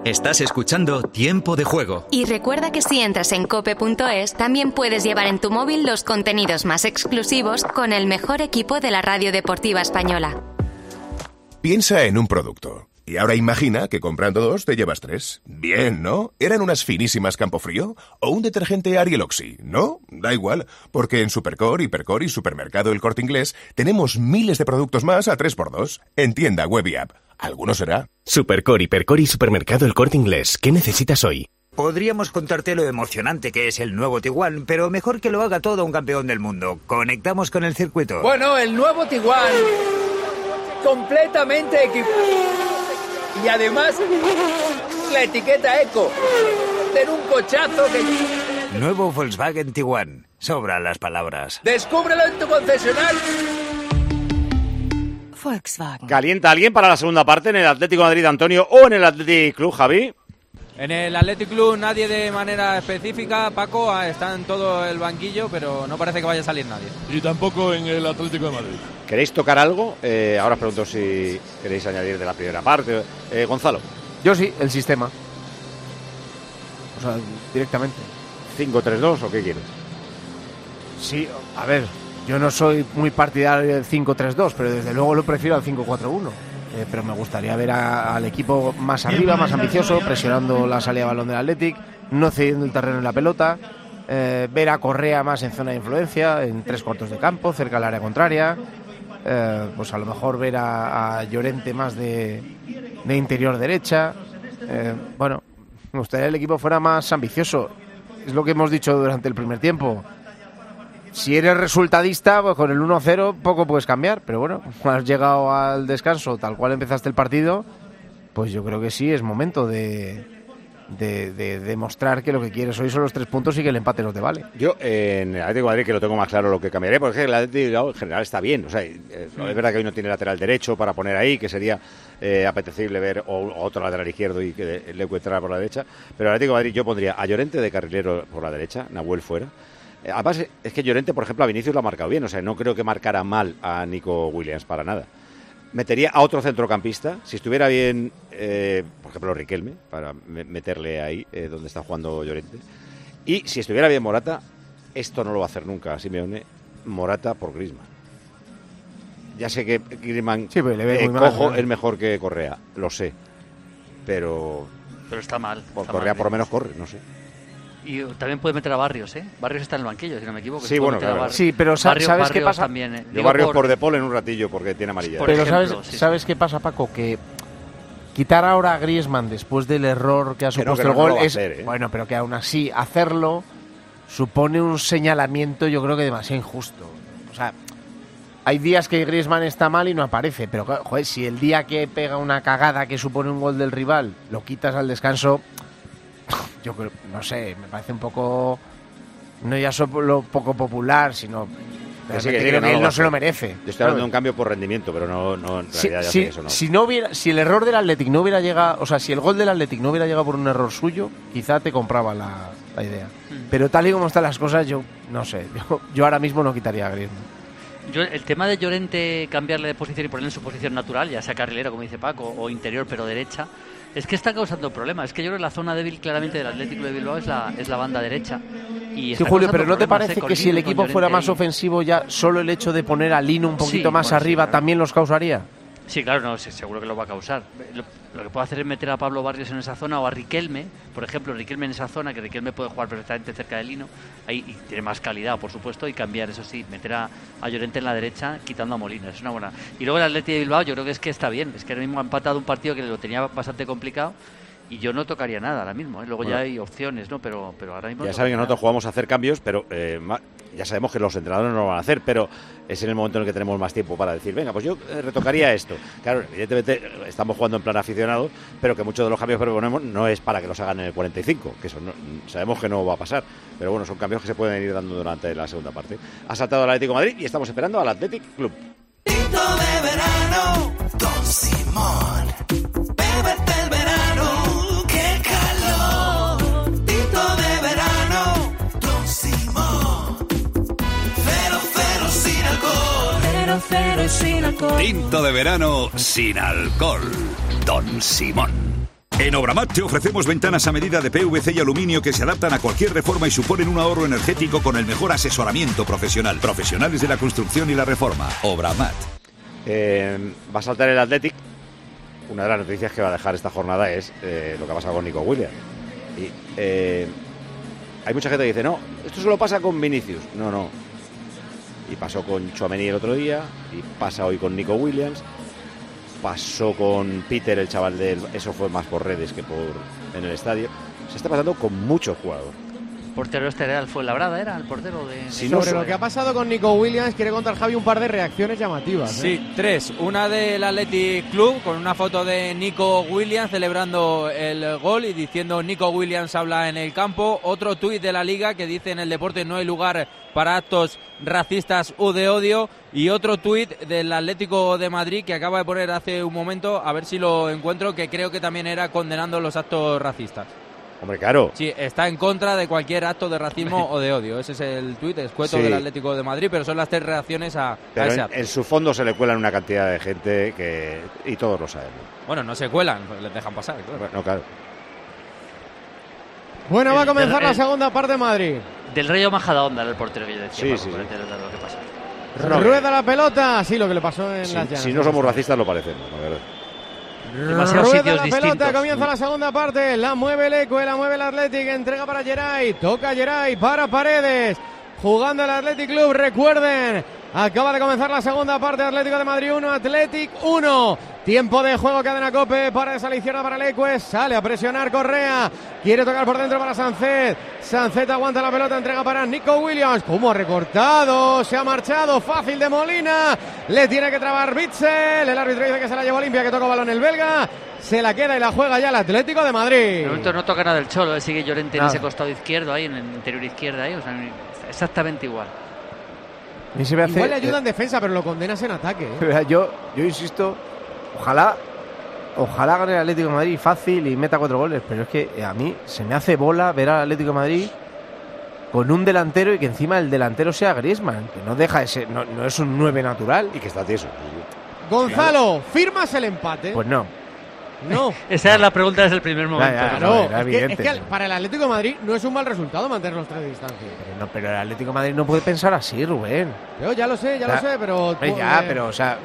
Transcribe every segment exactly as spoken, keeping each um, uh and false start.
Estás escuchando Tiempo de Juego. Y recuerda que si entras en cope punto es, también puedes llevar en tu móvil los contenidos más exclusivos con el mejor equipo de la radio deportiva española. Piensa en un producto. Y ahora imagina que comprando dos te llevas tres. Bien, ¿no? ¿Eran unas finísimas Campofrío? ¿O un detergente Ariel Oxy? ¿No? Da igual, porque en Supercore, Hipercore y Supermercado El Corte Inglés tenemos miles de productos más a tres por dos. En tienda, web y app. ¿Alguno será? Supercore, Hipercore y Supermercado El Corte Inglés. ¿Qué necesitas hoy? Podríamos contarte lo emocionante que es el nuevo Tiguan, pero mejor que lo haga todo un campeón del mundo. Conectamos con el circuito. Bueno, el nuevo Tiguan, completamente equipado. Y además, la etiqueta Eco. Tener un cochazo que... Nuevo Volkswagen Tiguan. Sobran las palabras. ¡Descúbrelo en tu concesionario! Volkswagen. ¿Calienta alguien para la segunda parte en el Atlético de Madrid, Antonio, o en el Athletic Club, Javi? En el Athletic Club nadie de manera específica, Paco, está en todo el banquillo, pero no parece que vaya a salir nadie. Y tampoco en el Atlético de Madrid. ¿Queréis tocar algo? Eh, ahora os pregunto si queréis añadir de la primera parte. Eh, Gonzalo. Yo sí, el sistema. O sea, directamente. ¿cinco tres dos o qué quieres? Sí, a ver, yo no soy muy partidario del cinco tres dos, pero desde luego lo prefiero al cinco cuatro uno. Eh, pero me gustaría ver a, al equipo más arriba, más ambicioso, presionando la salida de balón del Athletic, no cediendo el terreno en la pelota, eh, ver a Correa más en zona de influencia, en tres cuartos de campo, cerca del área contraria, eh, pues a lo mejor ver a, a Llorente más de, de interior derecha. Eh, bueno, me gustaría que el equipo fuera más ambicioso. Es lo que hemos dicho durante el primer tiempo. Si eres resultadista, pues con el uno cero poco puedes cambiar, pero bueno, has llegado al descanso tal cual empezaste el partido, pues yo creo que sí, es momento de, de, de demostrar que lo que quieres hoy son los tres puntos y que el empate no te vale. Yo eh, en el Atlético de Madrid que lo tengo más claro lo que cambiaré, porque el Atlético en general está bien, o sea, eh, es verdad que hoy no tiene lateral derecho para poner ahí, que sería eh, apetecible ver o, o otro lateral izquierdo y que le entrara por la derecha, pero el Atlético de Madrid yo pondría a Llorente de carrilero por la derecha, Nahuel fuera. Además, es que Llorente, por ejemplo, a Vinicius lo ha marcado bien. O sea, no creo que marcara mal a Nico Williams para nada. Metería a otro centrocampista. Si estuviera bien, eh, por ejemplo, Riquelme, para meterle ahí eh, donde está jugando Llorente. Y si estuviera bien Morata, esto no lo va a hacer nunca Simeone, Morata por Griezmann. Ya sé que Griezmann sí, pues le ve eh, muy cojo mal, ¿no? Es mejor que Correa, lo sé. Pero... Pero está mal. Por está Correa mal, por lo menos corre, no sé. Y también puede meter a Barrios, ¿eh? Barrios está en el banquillo, si no me equivoco. Sí, bueno, claro. Sí, pero sa- Barrios, ¿sabes Barrios qué pasa? También, eh. Yo Barrios por, por De Paul en un ratillo porque tiene amarilla. Pero ejemplo, ¿sabes, sí, ¿sabes sí. qué pasa, Paco? Que quitar ahora a Griezmann después del error que ha Que no, supuesto que no, el gol no lo va a es... hacer, ¿eh? Bueno, pero que aún así hacerlo supone un señalamiento yo creo que demasiado injusto. O sea, hay días que Griezmann está mal y no aparece, pero joder, si el día que pega una cagada que supone un gol del rival lo quitas al descanso, yo creo, no sé, me parece un poco... No ya solo poco popular, sino... Que sí, que que sí, creo que que no él lo va no a se lo hacer. merece. Yo estoy hablando de un cambio por rendimiento, pero no, no en Si, realidad ya si, sé que eso no. si no hubiera, si el error del Athletic no hubiera llegado, o sea, si el gol del Athletic no hubiera llegado por un error suyo, quizá te compraba la, la idea. Mm. Pero tal y como están las cosas, yo no sé, yo, yo ahora mismo no quitaría a Griezmann. Yo, el tema de Llorente cambiarle de posición y ponerle en su posición natural, ya sea carrilero, como dice Paco, o interior pero derecha, es que está causando problemas. Es que yo creo que la zona débil claramente del Atlético de Bilbao es la, es la banda derecha. Y Sí, está Julio, causando pero ¿no te problemas, parece eh, con que si el Lino, con equipo fuera Llorente más ahí? ofensivo ya solo el hecho de poner a Lino un poquito Sí, más bueno, sí, arriba claro. también los causaría? Sí, claro, no, sí, seguro que lo va a causar. Lo, lo que puede hacer es meter a Pablo Barrios en esa zona o a Riquelme, por ejemplo, Riquelme en esa zona, que Riquelme puede jugar perfectamente cerca de Lino, ahí y tiene más calidad, por supuesto, y cambiar, eso sí, meter a, a Llorente en la derecha, quitando a Molina, es una buena. Y luego el Athletic de Bilbao, yo creo que es que está bien, es que ahora mismo ha empatado un partido que lo tenía bastante complicado. Y yo no tocaría nada ahora mismo, ¿eh? Luego Bueno. ya hay opciones, ¿no? Pero, pero ahora mismo... Ya no saben que tocaría nosotros nada. jugamos a hacer cambios, pero eh, ma- ya sabemos que los entrenadores no lo van a hacer, pero es en el momento en el que tenemos más tiempo para decir, venga, pues yo eh, retocaría esto. Claro, evidentemente eh, estamos jugando en plan aficionado, pero que muchos de los cambios que proponemos no es para que los hagan en el cuarenta y cinco, que eso no- sabemos que no va a pasar. Pero bueno, son cambios que se pueden ir dando durante la segunda parte. Ha saltado el Atlético de Madrid y estamos esperando al Athletic Club. Tinto de verano, Don Simón. Bébete el verano, qué calor. Tinto de verano, Don Simón. Cero, cero sin alcohol. Cero, cero y sin alcohol. Tinto de verano sin alcohol. Don Simón. En Obramat te ofrecemos ventanas a medida de P V C y aluminio que se adaptan a cualquier reforma y suponen un ahorro energético con el mejor asesoramiento profesional. Profesionales de la construcción y la reforma. Obramat. Eh, va a saltar el Athletic. Una de las noticias que va a dejar esta jornada es eh, lo que ha pasado con Nico Williams. Y eh, hay mucha gente que dice, no, esto solo pasa con Vinicius. No, no. Y pasó con Tchouaméni el otro día, y pasa hoy con Nico Williams. Pasó con Peter, el chaval del... Eso fue más por redes que por en el estadio. Se está pasando con muchos jugadores. Portero este era el Fuenlabrada, era el portero de... Sí, sobre no, lo que ha pasado con Nico Williams, quiere contar Javi un par de reacciones llamativas. ¿eh? Sí, tres. Una del Athletic Club, con una foto de Nico Williams celebrando el gol y diciendo Nico Williams habla en el campo. Otro tuit de la Liga que dice en el deporte no hay lugar para actos racistas o de odio. Y otro tuit del Atlético de Madrid que acaba de poner hace un momento, a ver si lo encuentro, que creo que también era condenando los actos racistas. Hombre, claro. Sí, está en contra de cualquier acto de racismo o de odio. Ese es el tuit escueto sí. del Atlético de Madrid, pero son las tres reacciones a, pero a ese en, acto. En su fondo se le cuelan una cantidad de gente que y todos lo sabemos. Bueno, no se cuelan, les dejan pasar. Claro. Bueno, claro. Bueno, el, va a comenzar el, la segunda parte de Madrid. Del Rayo Majadahonda era el portero que yo decía. Sí, Paco, sí, por sí. entender lo que pasa. No, Rueda la pelota, sí, lo que le pasó en sí, las llanas. Si no somos racistas lo parecemos, la verdad. Demasiados Rueda sitios la distintos. pelota, comienza la segunda parte, la mueve el Ecue, la mueve el Athletic, entrega para Geray, toca Geray para Paredes, jugando el Athletic Club, recuerden, acaba de comenzar la segunda parte, Atlético de Madrid uno, Athletic uno, tiempo de juego, cadena Cope, para esa a la izquierda para el Ecue, sale a presionar Correa, quiere tocar por dentro para Sancet, Sancet aguanta la pelota, entrega para Nico Williams, como ha recortado, se ha marchado, fácil de Molina, le tiene que trabar Bitzel, el árbitro dice que se la llevó limpia, que toca balón el belga, se la queda y la juega ya el Atlético de Madrid. De momento no toca nada el Cholo, sigue Llorente en Nada. ese costado izquierdo, ahí en el interior izquierdo, ahí, o sea, exactamente igual. Y se me hace, Igual le ayuda en defensa, pero lo condenas en ataque. ¿eh? Yo, yo insisto, ojalá, ojalá gane el Atlético de Madrid fácil y meta cuatro goles, pero es que a mí se me hace bola ver al Atlético de Madrid con un delantero y que encima el delantero sea Griezmann, que no deja de ser, no, no es un nueve natural. Y que está tieso. Gonzalo, ¿firmas el empate? Pues no. No. Esa es la pregunta desde el primer momento. Ya, ya, No, no, es, era que, evidente. es que al- para el Atlético de Madrid no es un mal resultado mantener los tres de distancia. Pero, no, pero el Atlético de Madrid no puede pensar así, Rubén. Yo ya lo sé, ya Ya. lo sé, pero... Hombre, ya, eh, pero, o sea,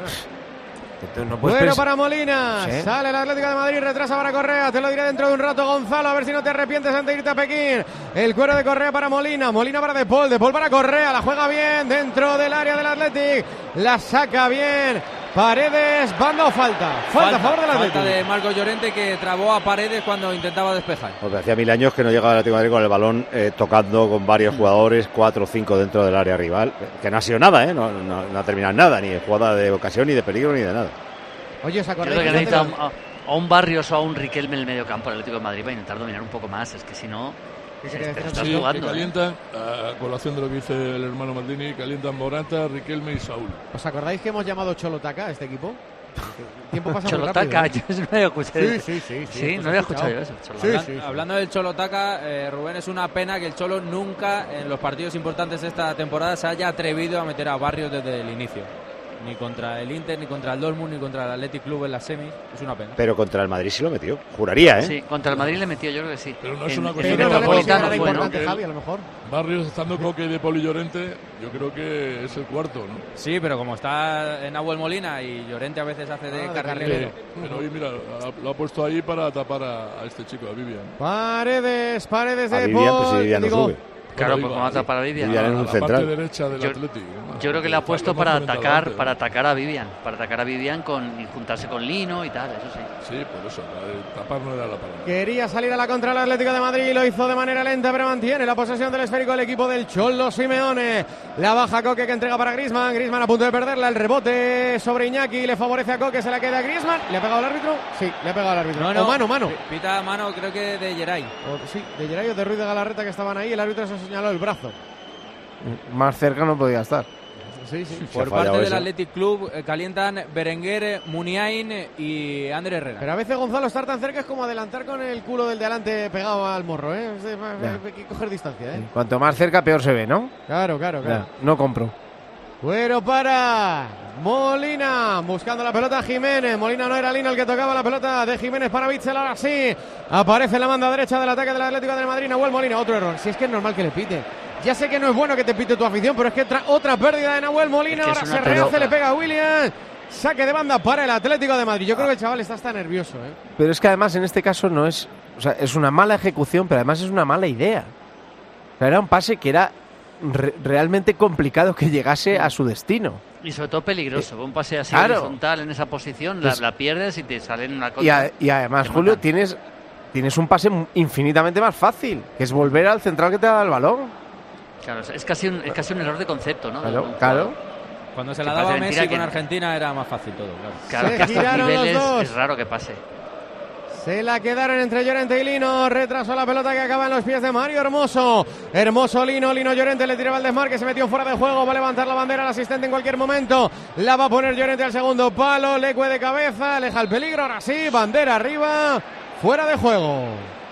tú no puedes Bueno pensar- para Molina, Sí. sale el Atlético de Madrid, retrasa para Correa, te lo diré dentro de un rato, Gonzalo, a ver si no te arrepientes antes de irte a Pekín. El cuero de Correa para Molina, Molina para De Paul, De Paul para Correa, la juega bien dentro del área del Atlético, la saca bien. Paredes, banda o falta. Falta, a favor del Atlético. Falta de Marco Llorente, que trabó a Paredes cuando intentaba despejar. Porque hacía mil años que no llegaba el Atlético de Madrid con el balón eh, tocando con varios jugadores, cuatro o cinco dentro del área rival, que no ha sido nada, ¿eh? no, no, no ha terminado nada, ni de jugada de ocasión, ni de peligro, ni de nada. Oye, ¿os Yo acordáis creo que que necesita antes- a, a un Barrios o a un Riquelme en el medio campo del Atlético de Madrid para intentar dominar un poco más. Es que si no, ¿Qué te queréis te decir? estás Sí, que jugando. ¿eh? calientan, a colación de lo que dice el hermano Maldini, calientan Morata, Riquelme y Saúl. ¿Os acordáis que hemos llamado Cholotaca a este equipo? El tiempo pasa muy Cholotaca, rápido, yo no había escuchado. Sí, sí, sí, sí, Sí, pues no había he escuchado yo escuchado. eso. Sí, Cholotaca. sí, sí. Hablando del Cholotaca, eh, Rubén, es una pena que el Cholo nunca en los partidos importantes de esta temporada se haya atrevido a meter a Barrios desde el inicio. Ni contra el Inter, ni contra el Dortmund, ni contra el Athletic Club en la semis. Es una pena. Pero contra el Madrid sí lo metió, juraría, ¿eh? Sí, contra el Madrid le metió, yo creo que sí. Pero no es En- una en cuestión el Pero no le Metropolitano considera fue, ¿no? importante, Que Javi, a lo mejor. Barrios estando Coque de Poli Llorente, yo creo que es el cuarto, ¿no? Sí, pero como está en Nahuel Molina y Llorente a veces hace de Ah, de carrilero. Pero hoy, mira, ha- lo ha puesto ahí para tapar a, a este chico, a Vivian. Paredes, Paredes A de Vivian, pues si Paul. Vivian no digo, sube. Claro, Digo, pues como va a tapar a Vivian. Vivian en un a la parte central. derecha del Yo- Atleti. Yo creo que le ha puesto Hemos para comentado atacar, antes, para ¿no? atacar a Vivian, para atacar a Vivian con, y juntarse con Lino y tal, eso sí. Sí, por eso, para tapar no era la palabra. Quería salir a la contra el Atlético de Madrid, lo hizo de manera lenta, pero mantiene la posesión del esférico el equipo del Cholo Simeone. La baja Coque que entrega para Griezmann, Griezmann a punto de perderla, el rebote sobre Iñaki, le favorece a Coque, se la queda a Griezmann. ¿Le ha pegado el árbitro? Sí, le ha pegado el árbitro. No, no. O mano, mano. Pita mano, creo que de Geray. O- sí, de Geray o de Ruiz de Galarreta que estaban ahí, el árbitro se señaló el brazo. Más cerca no podía estar. Sí, sí. Se ha Por fallado parte del eso. Athletic Club eh, calientan Berenguer, Muniain y Ander Herrera. Pero a veces Gonzalo estar tan cerca es como adelantar con el culo del de adelante pegado al morro, ¿eh? Es de- Ya. Hay que coger distancia, ¿eh? Cuanto más cerca, peor se ve, ¿no? Claro, claro, claro. Ya, no compro. Cuero para Molina, buscando la pelota Jiménez. Molina no era Lino el que tocaba la pelota de Jiménez para Bitzel. Ahora sí, aparece en la banda derecha del ataque del Atlético de Madrid. Nahuel Molina, otro error. Si es que es normal que le pite. Ya sé que no es bueno que te pite tu afición, pero es que tra- otra pérdida de Nahuel Molina. Es que ahora se rehace, pero... le pega a Williams. Saque de banda para el Atlético de Madrid. Yo creo que el chaval está hasta nervioso, ¿eh? Pero es que además en este caso no es... O sea, es una mala ejecución, pero además es una mala idea. O sea, era un pase que era re- realmente complicado que llegase a su destino. Y sobre todo peligroso. Eh, un pase así claro. horizontal en esa posición, pues, la, la pierdes y te salen una cosa. Y, a, y además, Julio, tienes, tienes un pase infinitamente más fácil, que es volver al central que te da el balón. Claro, es casi un, es casi un error de concepto, ¿no? Claro, claro. Cuando se la daba a Messi con Argentina era más fácil todo, claro. Claro, que a estos niveles es raro que pase. Se la quedaron entre Llorente y Lino. Retrasó la pelota que acaba en los pies de Mario Hermoso. Hermoso Lino, Lino Llorente le tiraba el desmarque, se metió fuera de juego. Va a levantar la bandera el asistente en cualquier momento. La va a poner Llorente al segundo palo. Leque de cabeza, aleja el peligro. Ahora sí, bandera arriba, fuera de juego.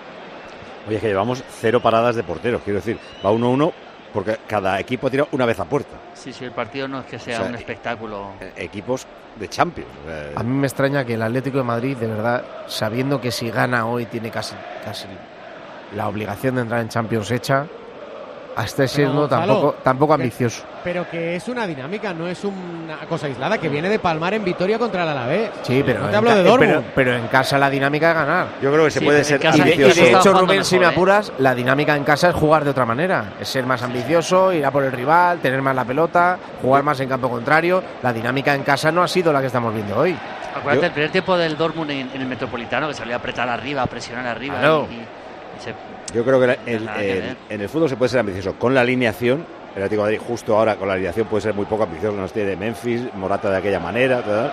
Oye, es que llevamos cero paradas de porteros. Quiero decir, va uno uno porque cada equipo tira una vez a puerta. Sí, sí, el partido no es que sea, o sea un espectáculo. Equipos de Champions. O sea, a mí me extraña que el Atlético de Madrid, de verdad, sabiendo que si gana hoy tiene casi, casi la obligación de entrar en Champions hecha, hasta siendo tampoco, tampoco ambicioso. Pero que es una dinámica, no es una cosa aislada, que viene de palmar en victoria contra el Alavés. Sí, pero, no te hablo de Dortmund. Pero, pero en casa la dinámica es ganar. Yo creo que se sí, puede ser ambicioso. Y de hecho, Rubén, mejor, si me ¿eh? apuras, la dinámica en casa es jugar de otra manera. Es ser más ambicioso, ir a por el rival, tener más la pelota, jugar más en campo contrario. La dinámica en casa no ha sido la que estamos viendo hoy. Acuérdate, Yo, el primer tiempo del Dortmund en, en el Metropolitano, que salió a apretar arriba, a presionar arriba. Claro. Y, y, y se, Yo creo que el, el, el, en el fútbol se puede ser ambicioso con la alineación. El Atlético de Madrid justo ahora con la alineación puede ser muy poco ambicioso, no esté de Memphis, Morata de aquella manera, ¿verdad?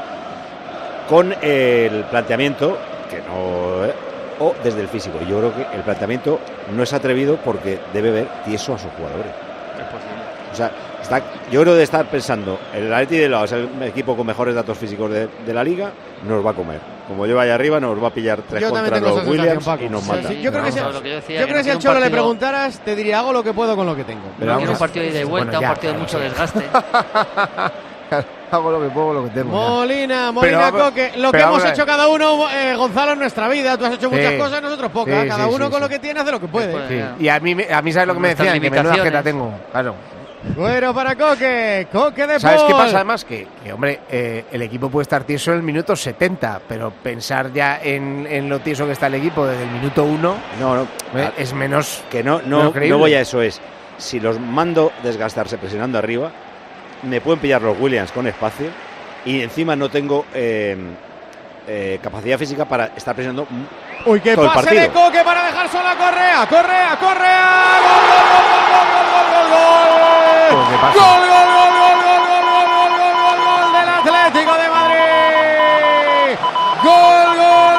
Con el planteamiento que no ¿eh? o desde el físico. Yo creo que el planteamiento no es atrevido porque debe ver tieso a sus jugadores. Es posible. O sea, está, yo creo que de estar pensando el Atlético de lado es el equipo con mejores datos físicos de, de la liga, nos va a comer. Como yo vaya arriba, nos va a pillar tres yo contra los Williams y nos mata. Sí, sí. Yo creo que si, yo creo que si al Cholo le preguntaras, te diría, hago lo que puedo con lo que tengo. Pero no quiero un partido de ida y vuelta, bueno, ya, un partido de mucho desgaste. Hago lo que puedo, lo que tengo. Molina, Molina, pero, Coque. Lo que hemos hecho cada uno, eh, Gonzalo, en nuestra vida. Tú has hecho muchas sí. cosas, nosotros pocas. Sí, cada sí, uno sí, con sí. lo que tiene hace lo que puede. Sí. Y a mí, a mí ¿sabes lo que me decían? Que menuda jeta tengo. Claro. Bueno, para Coque, Coque de ¿Sabes Paul. qué pasa además? Que, que hombre, eh, el equipo puede estar tieso en el minuto setenta, pero pensar ya en, en lo tieso que está el equipo desde el minuto uno no, no, eh, es menos que no, no, no voy a eso, es si los mando desgastarse presionando arriba, me pueden pillar los Williams con espacio y encima no tengo eh, eh, capacidad física para estar presionando Uy, qué todo pase de Coque para dejar sola a Correa, Correa, Correa, gol, gol, gol, gol, gol, gol, gol, gol. Pues Gol, gol, gol, gol, gol, gol, gol, gol, gol, gol, gol del Atlético de Madrid. Gol, gol,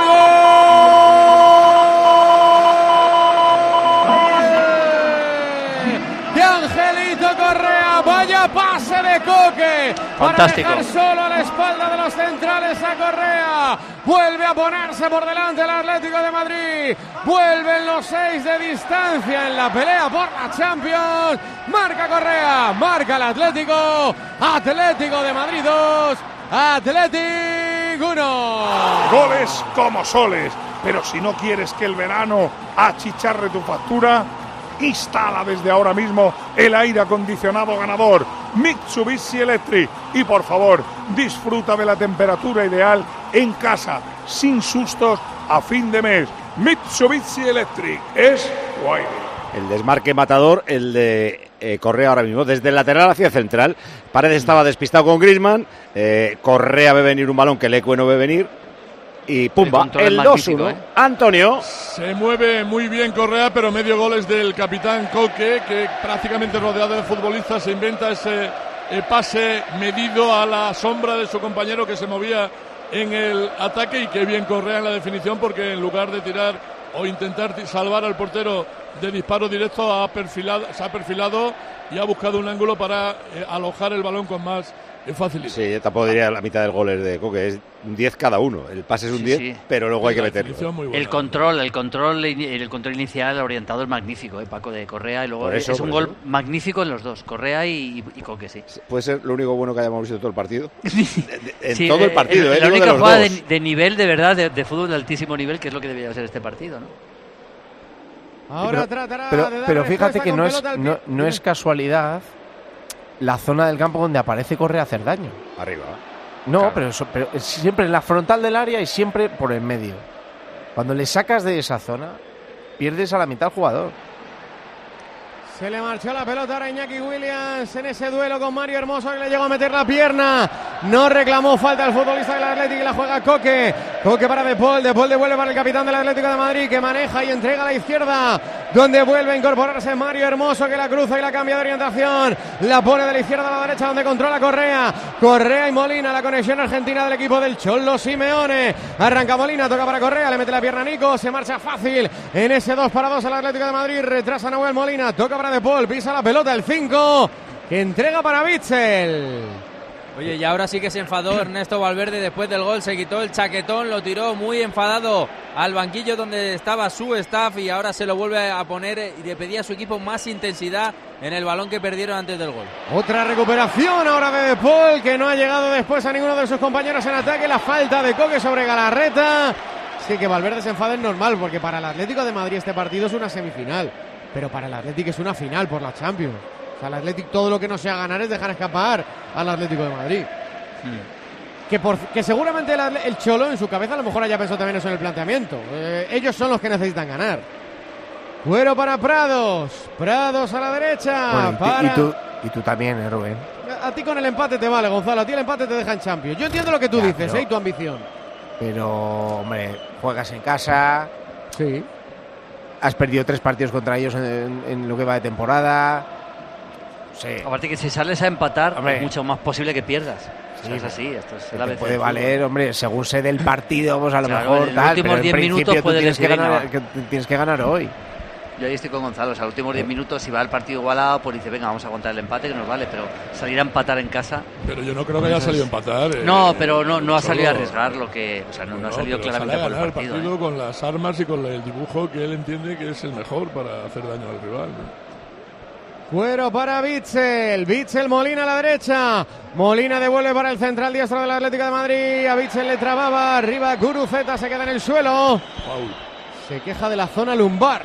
gol. De Angelito Correa, vaya pase de Coque. Fantástico. Para dejar solo a la espalda de los centrales a Correa. Vuelve a ponerse por delante el Atlético de Madrid. Vuelven los seis de distancia en la pelea por la Champions. Marca Correa, marca el Atlético. Atlético de Madrid dos, Atlético uno. Goles como soles, pero si no quieres que el verano achicharre tu factura, instala desde ahora mismo el aire acondicionado ganador Mitsubishi Electric y por favor disfruta de la temperatura ideal en casa sin sustos a fin de mes. Mitsubishi Electric es guay. El desmarque matador, el de eh, Correa ahora mismo, desde el lateral hacia el central. Paredes estaba despistado con Griezmann, eh, Correa ve venir un balón que Leque no ve venir y pumba, el, el dos uno. ¿eh? Antonio. Se mueve muy bien Correa, pero medio gol es del capitán Coque, que prácticamente rodeado de futbolistas se inventa ese eh, pase medido a la sombra de su compañero que se movía en el ataque, y qué bien Correa en la definición, porque en lugar de tirar o intentar salvar al portero de disparo directo ha perfilado, se ha perfilado y ha buscado un ángulo para eh, alojar el balón con más Es fácil. Sí, tampoco diría la mitad del gol es de Coque, es un diez cada uno. El pase es un Sí, diez, sí. pero luego hay que meterlo. El control, el control, el control inicial orientado es magnífico, ¿eh? Paco de Correa, y luego Por eso, es un por gol eso. magnífico en los dos, Correa y, y Coque, sí. Puede ser lo único bueno que hayamos visto todo el partido. En Sí, todo el partido, eh, ¿eh? La Digo, única de los jugada dos. de, de nivel, de verdad, de, de fútbol de altísimo nivel, que es lo que debería ser este partido, ¿no? Ahora pero, tratará pero, de dar pero fíjate respuesta que con no es, pelota al no, pie. no es casualidad la zona del campo donde aparece Correa a hacer daño. Arriba. No, Claro. pero, eso, pero es siempre en la frontal del área y siempre por el medio. Cuando le sacas de esa zona, pierdes a la mitad del jugador. Se le marchó la pelota ahora a Iñaki Williams en ese duelo con Mario Hermoso, que le llegó a meter la pierna. No reclamó falta el futbolista del Atlético y la juega Coque. Coque para De Paul. De Paul devuelve para el capitán del Atlético de Madrid, que maneja y entrega a la izquierda, donde vuelve a incorporarse Mario Hermoso, que la cruza y la cambia de orientación. La pone de la izquierda a la derecha, donde controla Correa. Correa y Molina, la conexión argentina del equipo del Cholo Simeone. Arranca Molina, toca para Correa, le mete la pierna a Nico, se marcha fácil en ese dos para dos al Atlético de Madrid. Retrasa Nahuel Molina, toca para De Paul, pisa la pelota el cinco, que entrega para Bitzel. Oye, y ahora sí que se enfadó Ernesto Valverde después del gol, se quitó el chaquetón, lo tiró muy enfadado al banquillo donde estaba su staff y ahora se lo vuelve a poner y le pedía a su equipo más intensidad en el balón que perdieron antes del gol. Otra recuperación ahora de De Paul, que no ha llegado después a ninguno de sus compañeros en ataque. La falta de Coque sobre Galarreta. Sí, que Valverde se enfade es normal, porque para el Atlético de Madrid este partido es una semifinal, pero para el Atlético es una final por la Champions. O sea, el Atlético todo lo que no sea ganar es dejar escapar al Atlético de Madrid. Hmm. Que, por, que seguramente el, el Cholo en su cabeza a lo mejor haya pensado también eso en el planteamiento. Eh, ellos son los que necesitan ganar. Cuero para Prados. Prados a la derecha. Bueno, y, para... y, tú, y tú también, ¿eh, Rubén? A ti con el empate te vale, Gonzalo. A ti el empate te deja en Champions. Yo entiendo lo que tú Ya, dices, pero- ¿eh? Y tu ambición. Pero, hombre, juegas en casa. Sí. Has perdido tres partidos contra ellos en, en- en lo que va de temporada. Sí. Aparte que si sales a empatar, Hombre. es mucho más posible que pierdas. Sí, Eso es así, esto es Que el A B te C puede del fútbol. valer, hombre, según se dé el partido, pues a lo Claro, mejor en los tal, últimos pero en diez principio minutos tú puede tienes que, decidir, ganar, no. que tienes que ganar hoy. Yo ahí estoy con Gonzalo, o sea, los últimos diez minutos, si va el partido igualado, pues dice, venga, vamos a aguantar el empate, que nos vale, pero salir a empatar en casa... Pero yo no creo que haya Eso salido a es- empatar. eh, No, pero no, no ha Cholo. salido a arriesgar lo que... O sea, no, no ha salido pero claramente sale a por el ganar partido. el partido ¿eh? con las armas y con el dibujo que él entiende que es el mejor para hacer daño al rival. ¿no? Cuero para Bitzel. Bitzel Molina a la derecha. Molina devuelve para el central diestro del Atlético de Madrid. A Bitzel le trababa. Arriba Guruceta se queda en el suelo. Se queja de la zona lumbar.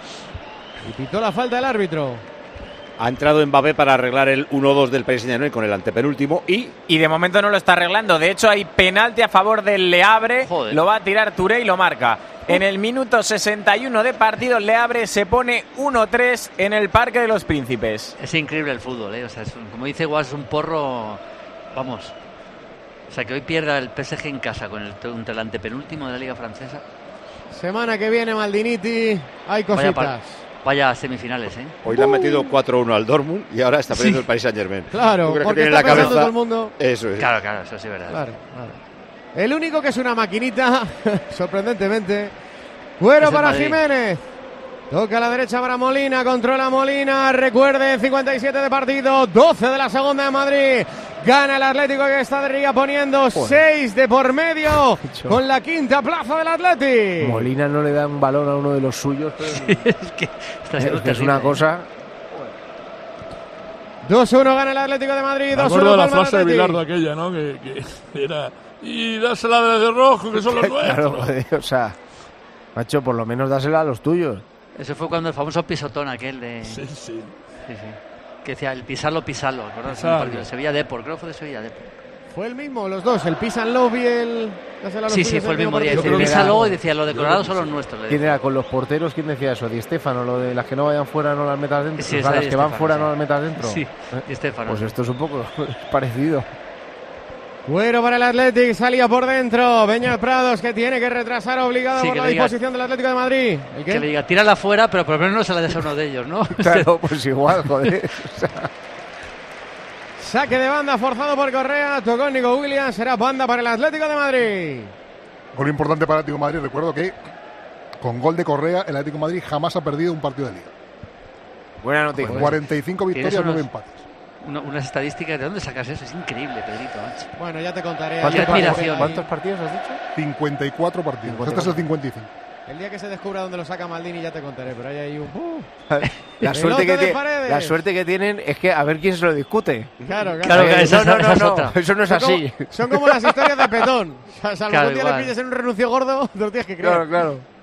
Y pitó la falta el árbitro. Ha entrado Mbappé para arreglar el uno dos del P S G con el antepenúltimo y... Y de momento no lo está arreglando. De hecho, hay penalti a favor del Le Havre. Joder. Lo va a tirar Touré y lo marca. En el minuto sesenta y uno de partido, Le Havre se pone uno tres en el Parque de los Príncipes. Es increíble el fútbol, ¿eh? O sea, es un- como dice Guas, es un porro... Vamos. O sea, que hoy pierda el P S G en casa con el, contra el antepenúltimo de la Liga Francesa. Semana que viene Maldiniti. Hay Vaya, cositas. par- vaya semifinales, ¿eh? Hoy le han metido cuatro uno al Dortmund y ahora está perdiendo Sí. el Paris Saint-Germain. Claro, ¿Tú crees que porque tiene está en la pensando cabeza? todo el mundo. Eso es. Claro, claro, eso sí es verdad. Claro, claro. El único que es una maquinita, sorprendentemente. Cuero Es el para Madrid. Jiménez. Toca a la derecha para Molina, controla Molina. Recuerden, cincuenta y siete de partido, doce de la segunda de Madrid. Gana el Atlético, que está de Ría poniendo seis de por medio con la quinta plaza del Atlético. Molina no le da un balón a uno de los suyos. Pero es que está siendo es, que es terrible, una ¿eh? cosa. dos uno gana el Atlético de Madrid. Me dos acuerdo uno de la Palma frase de Athletic. Bilardo aquella, ¿no? Que, que era... Y dásela de rojo, que son los Claro, nuestros. joder, o sea, macho, por lo menos dásela a los tuyos. Eso fue cuando el famoso pisotón aquel de... Sí, sí. Sí, sí. Que decía, el pisarlo, pisarlo. ¿Acuerdas? Pisarlo. Un partido de Sevilla Depor, creo que fue de Sevilla Depor. Fue el mismo, los dos, el Pisan Love y el... dásela a los Sí, sí, tuyos, fue el mismo día. partido. Decía, písalo y decía, los decorados son los nuestros. le ¿Quién decía. era con los porteros? ¿Quién decía eso? Di Stéfano, lo de las que no vayan fuera no las metas dentro. Sí, O sea, esa las Di que van Stéfano, fuera sí. no las metas dentro. Sí, ¿Eh? Di Stéfano. Pues esto es un poco parecido. Cuero para el Athletic, salía por dentro. Beñat Prados, que tiene que retrasar obligado Sí, por que la le diga- disposición del Atlético de Madrid. ¿El qué? Que le diga, tírala fuera, pero por lo menos no se la deja uno de ellos, ¿no? Claro, pues igual, joder. O sea, Saque de banda forzado por Correa. Tocó Nico Williams. Será banda para el Atlético de Madrid. Gol importante para el Atlético de Madrid. Recuerdo que con gol de Correa, el Atlético de Madrid jamás ha perdido un partido de liga. buena noticia. cuarenta y cinco Tienes victorias, unos- nueve empates. una, unas estadísticas. ¿De dónde sacas eso? Es increíble, Pedrito. Macho. Bueno, ya te contaré. ¿Cuántos, Qué admiración, ¿cuántos ¿eh? partidos has dicho? cincuenta y cuatro partidos. Este es el cincuenta y cinco. El día que se descubra dónde lo saca Maldini ya te contaré, pero ahí hay un... Uh, la, suerte que de tiene, Paredes. la suerte que tienen es que a ver quién se lo discute. Claro, claro. Claro, Eh, esa, no, no, esa es no, otra. no, eso no es Son así. como, son como las historias de Petón. O sea, salvo Claro, que un día le igual. pilles en un renuncio gordo, te lo tienes que creer. Claro, claro.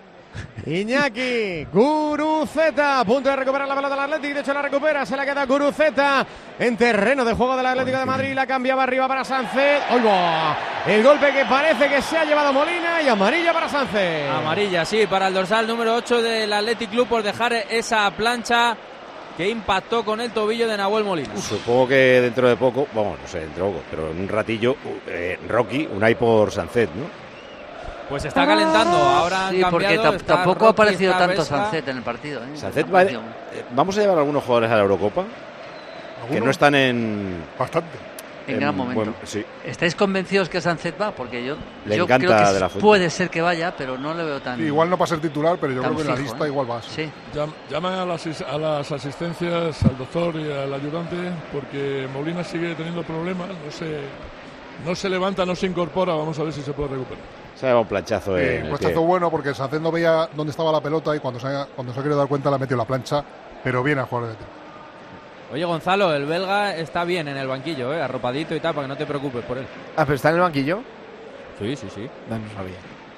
Iñaki, Guruceta, a punto de recuperar la pelota del Atlético, de hecho la recupera, se la queda Guruceta en terreno de juego del Atlético de Madrid, la cambiaba arriba para Sánchez. ¡Oigo! El golpe que parece que se ha llevado Molina y amarilla para Sánchez. Amarilla, sí, para el dorsal número ocho del Athletic Club por dejar esa plancha que impactó con el tobillo de Nahuel Molina. Supongo que dentro de poco, vamos, no sé, dentro de poco, pero en un ratillo, eh, Rocky, Unai por Sánchez, ¿no? Pues está calentando, ahora han Sí, porque cambiado, ta- está tampoco Rocky, ha aparecido está tanto Vesga. Sancet en el partido. ¿eh? Sánchez Ha va- aparecido. eh, vamos a llevar a algunos jugadores a la Eurocopa que no están en... Bastante. En gran momento. buen- sí. ¿Estáis convencidos que Sancet va? Porque yo, Le yo encanta creo que De La Fuente. puede ser que vaya, pero no le veo tan... Sí, igual no para ser titular, pero yo tan creo que en la fijo, lista ¿eh? igual vas. Sí. Llam- Llama a las, is- a las asistencias, al doctor y al ayudante, porque Molina sigue teniendo problemas, no se, no se levanta, no se incorpora, vamos a ver si se puede recuperar. Se ha llevado un planchazo Sí, en un el planchazo pie. bueno porque Sánchez no veía dónde estaba la pelota y cuando se ha, cuando se ha querido dar cuenta la ha metido en la plancha, pero bien al jugador de tiro. Oye, Gonzalo, el belga está bien en el banquillo, ¿eh? Arropadito y tal, para que no te preocupes por él. Ah, pero está en el banquillo. Sí, sí, sí. No, no sabía.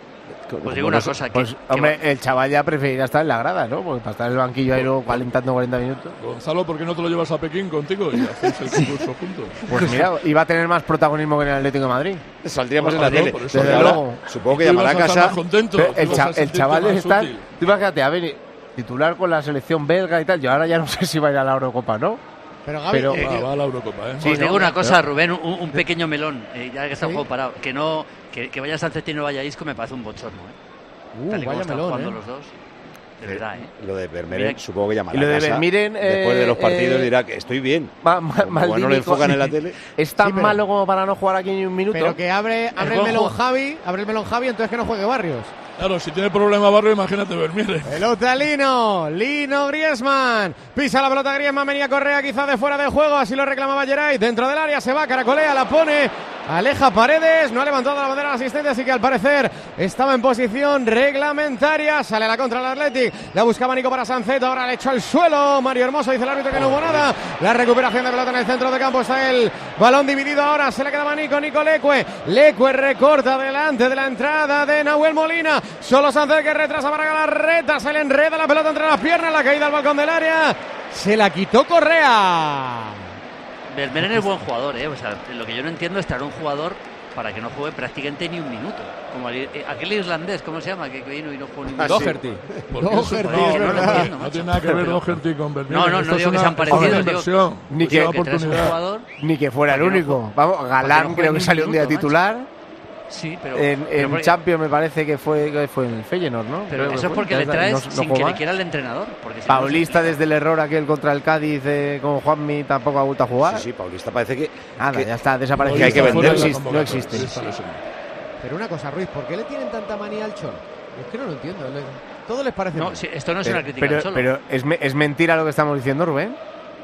Pues digo una Pues- cosa, que- pues, que hombre, va- el chaval ya preferirá estar en la grada, ¿no? Porque para estar en el banquillo ahí luego calentando cuarenta minutos. Gonzalo, ¿por qué no te lo llevas a Pekín contigo y hacéis el concurso juntos? Pues mira, iba a tener más protagonismo que en el Atlético de Madrid. Saldríamos en la Ojalá, tele. por eso. Desde Ahora, luego. supongo que Tú llamará a ibas a estar casa. más contento, Pero tú el, ibas cha- a el sentirte chaval más está. útil. Tú imagínate, a ver, titular con la selección belga y tal. Yo ahora ya no sé si va a ir a la Eurocopa, ¿no? Pero Gaby, Pero- eh, Va, va a la Eurocopa, ¿eh? Sí, Os digo no, una cosa, pero- Rubén, un, un pequeño melón, eh, ya que está el ¿Sí? juego parado, que no que, que vaya Sánchez y no vaya Isco me parece un bochorno, ¿eh? uh, Tal y como vaya están melón, jugando ¿eh? los dos, de verdad, ¿eh? Lo de Vermeeren, Mira- supongo que llamará Y lo de a casa. Vermeeren, Después de los eh, partidos eh, dirá que estoy bien. Ma- ma- Como Maldini no le enfocan con- en la tele. Es tan Sí, pero- malo como para no jugar aquí ni un minuto. Pero que abre, abre el buen melón juego. Javi, abre el melón Javi, entonces que no juegue Barrios. Claro, si tiene problema Barrio, imagínate Vermeeren. Pelota Lino, Lino Griezmann, pisa la pelota Griezmann, venía Correa quizá de fuera de juego, así lo reclamaba Geray, dentro del área se va, caracolea, la pone, aleja Paredes, no ha levantado la bandera al asistente, así que al parecer estaba en posición reglamentaria, sale la contra el Athletic, la buscaba Nico para Sancet, ahora le echó al suelo, Mario Hermoso dice el árbitro que no hubo nada, la recuperación de pelota en el centro de campo, está el balón dividido ahora, se le quedaba Nico, Nico Leque, Leque recorta delante de la entrada de Nahuel Molina, solo Sánchez que retrasa para Galarreta, se le enreda la pelota entre las piernas, la caída al balcón del área, se la quitó Correa. Vermeeren es buen jugador, ¿eh? O sea, lo que yo no entiendo es traer un jugador para que no juegue prácticamente ni un minuto. Como el- eh, aquel irlandés, ¿cómo se llama? Que vino y no jugó ni un Ah, minuto. sí. Doherty. Porque Doherty, eso- es no, verdad. no, No lo no, entiendo, no macho. tiene nada que ver Doherty con Vermeeren. No, no, no Esto es digo que una- sean parecidos, una digo- inversión, Ni es que- una que traes un oportunidad. jugador Ni que fuera el para que no único. juegue- Vamos, para que Galán no juegue creo ni que un salió un día minuto, macho. titular. Sí, pero, En, pero en porque- Champions me parece que fue, que fue en el Feyenoord, ¿no? pero Creo que eso es fue. porque le No- traes no- no sin jugó que le más. quiera el entrenador. Porque si no, Paulista no se- desde el error aquel contra el Cádiz eh, con Juanmi tampoco ha vuelto a jugar. Sí, sí, Paulista parece que. Nada, que- ya está desaparecido. Que hay que Está fuera venderlo. de la No existe. No convocatoria, existe. sí, está lesionado. Pero una cosa, Ruiz, ¿por qué le tienen tanta manía al Cholo? Es que no lo entiendo. le- Todo les parece No, mal. sí, esto no es Pero, una crítica pero, al Cholo. pero es, me- es mentira lo que estamos diciendo, Rubén.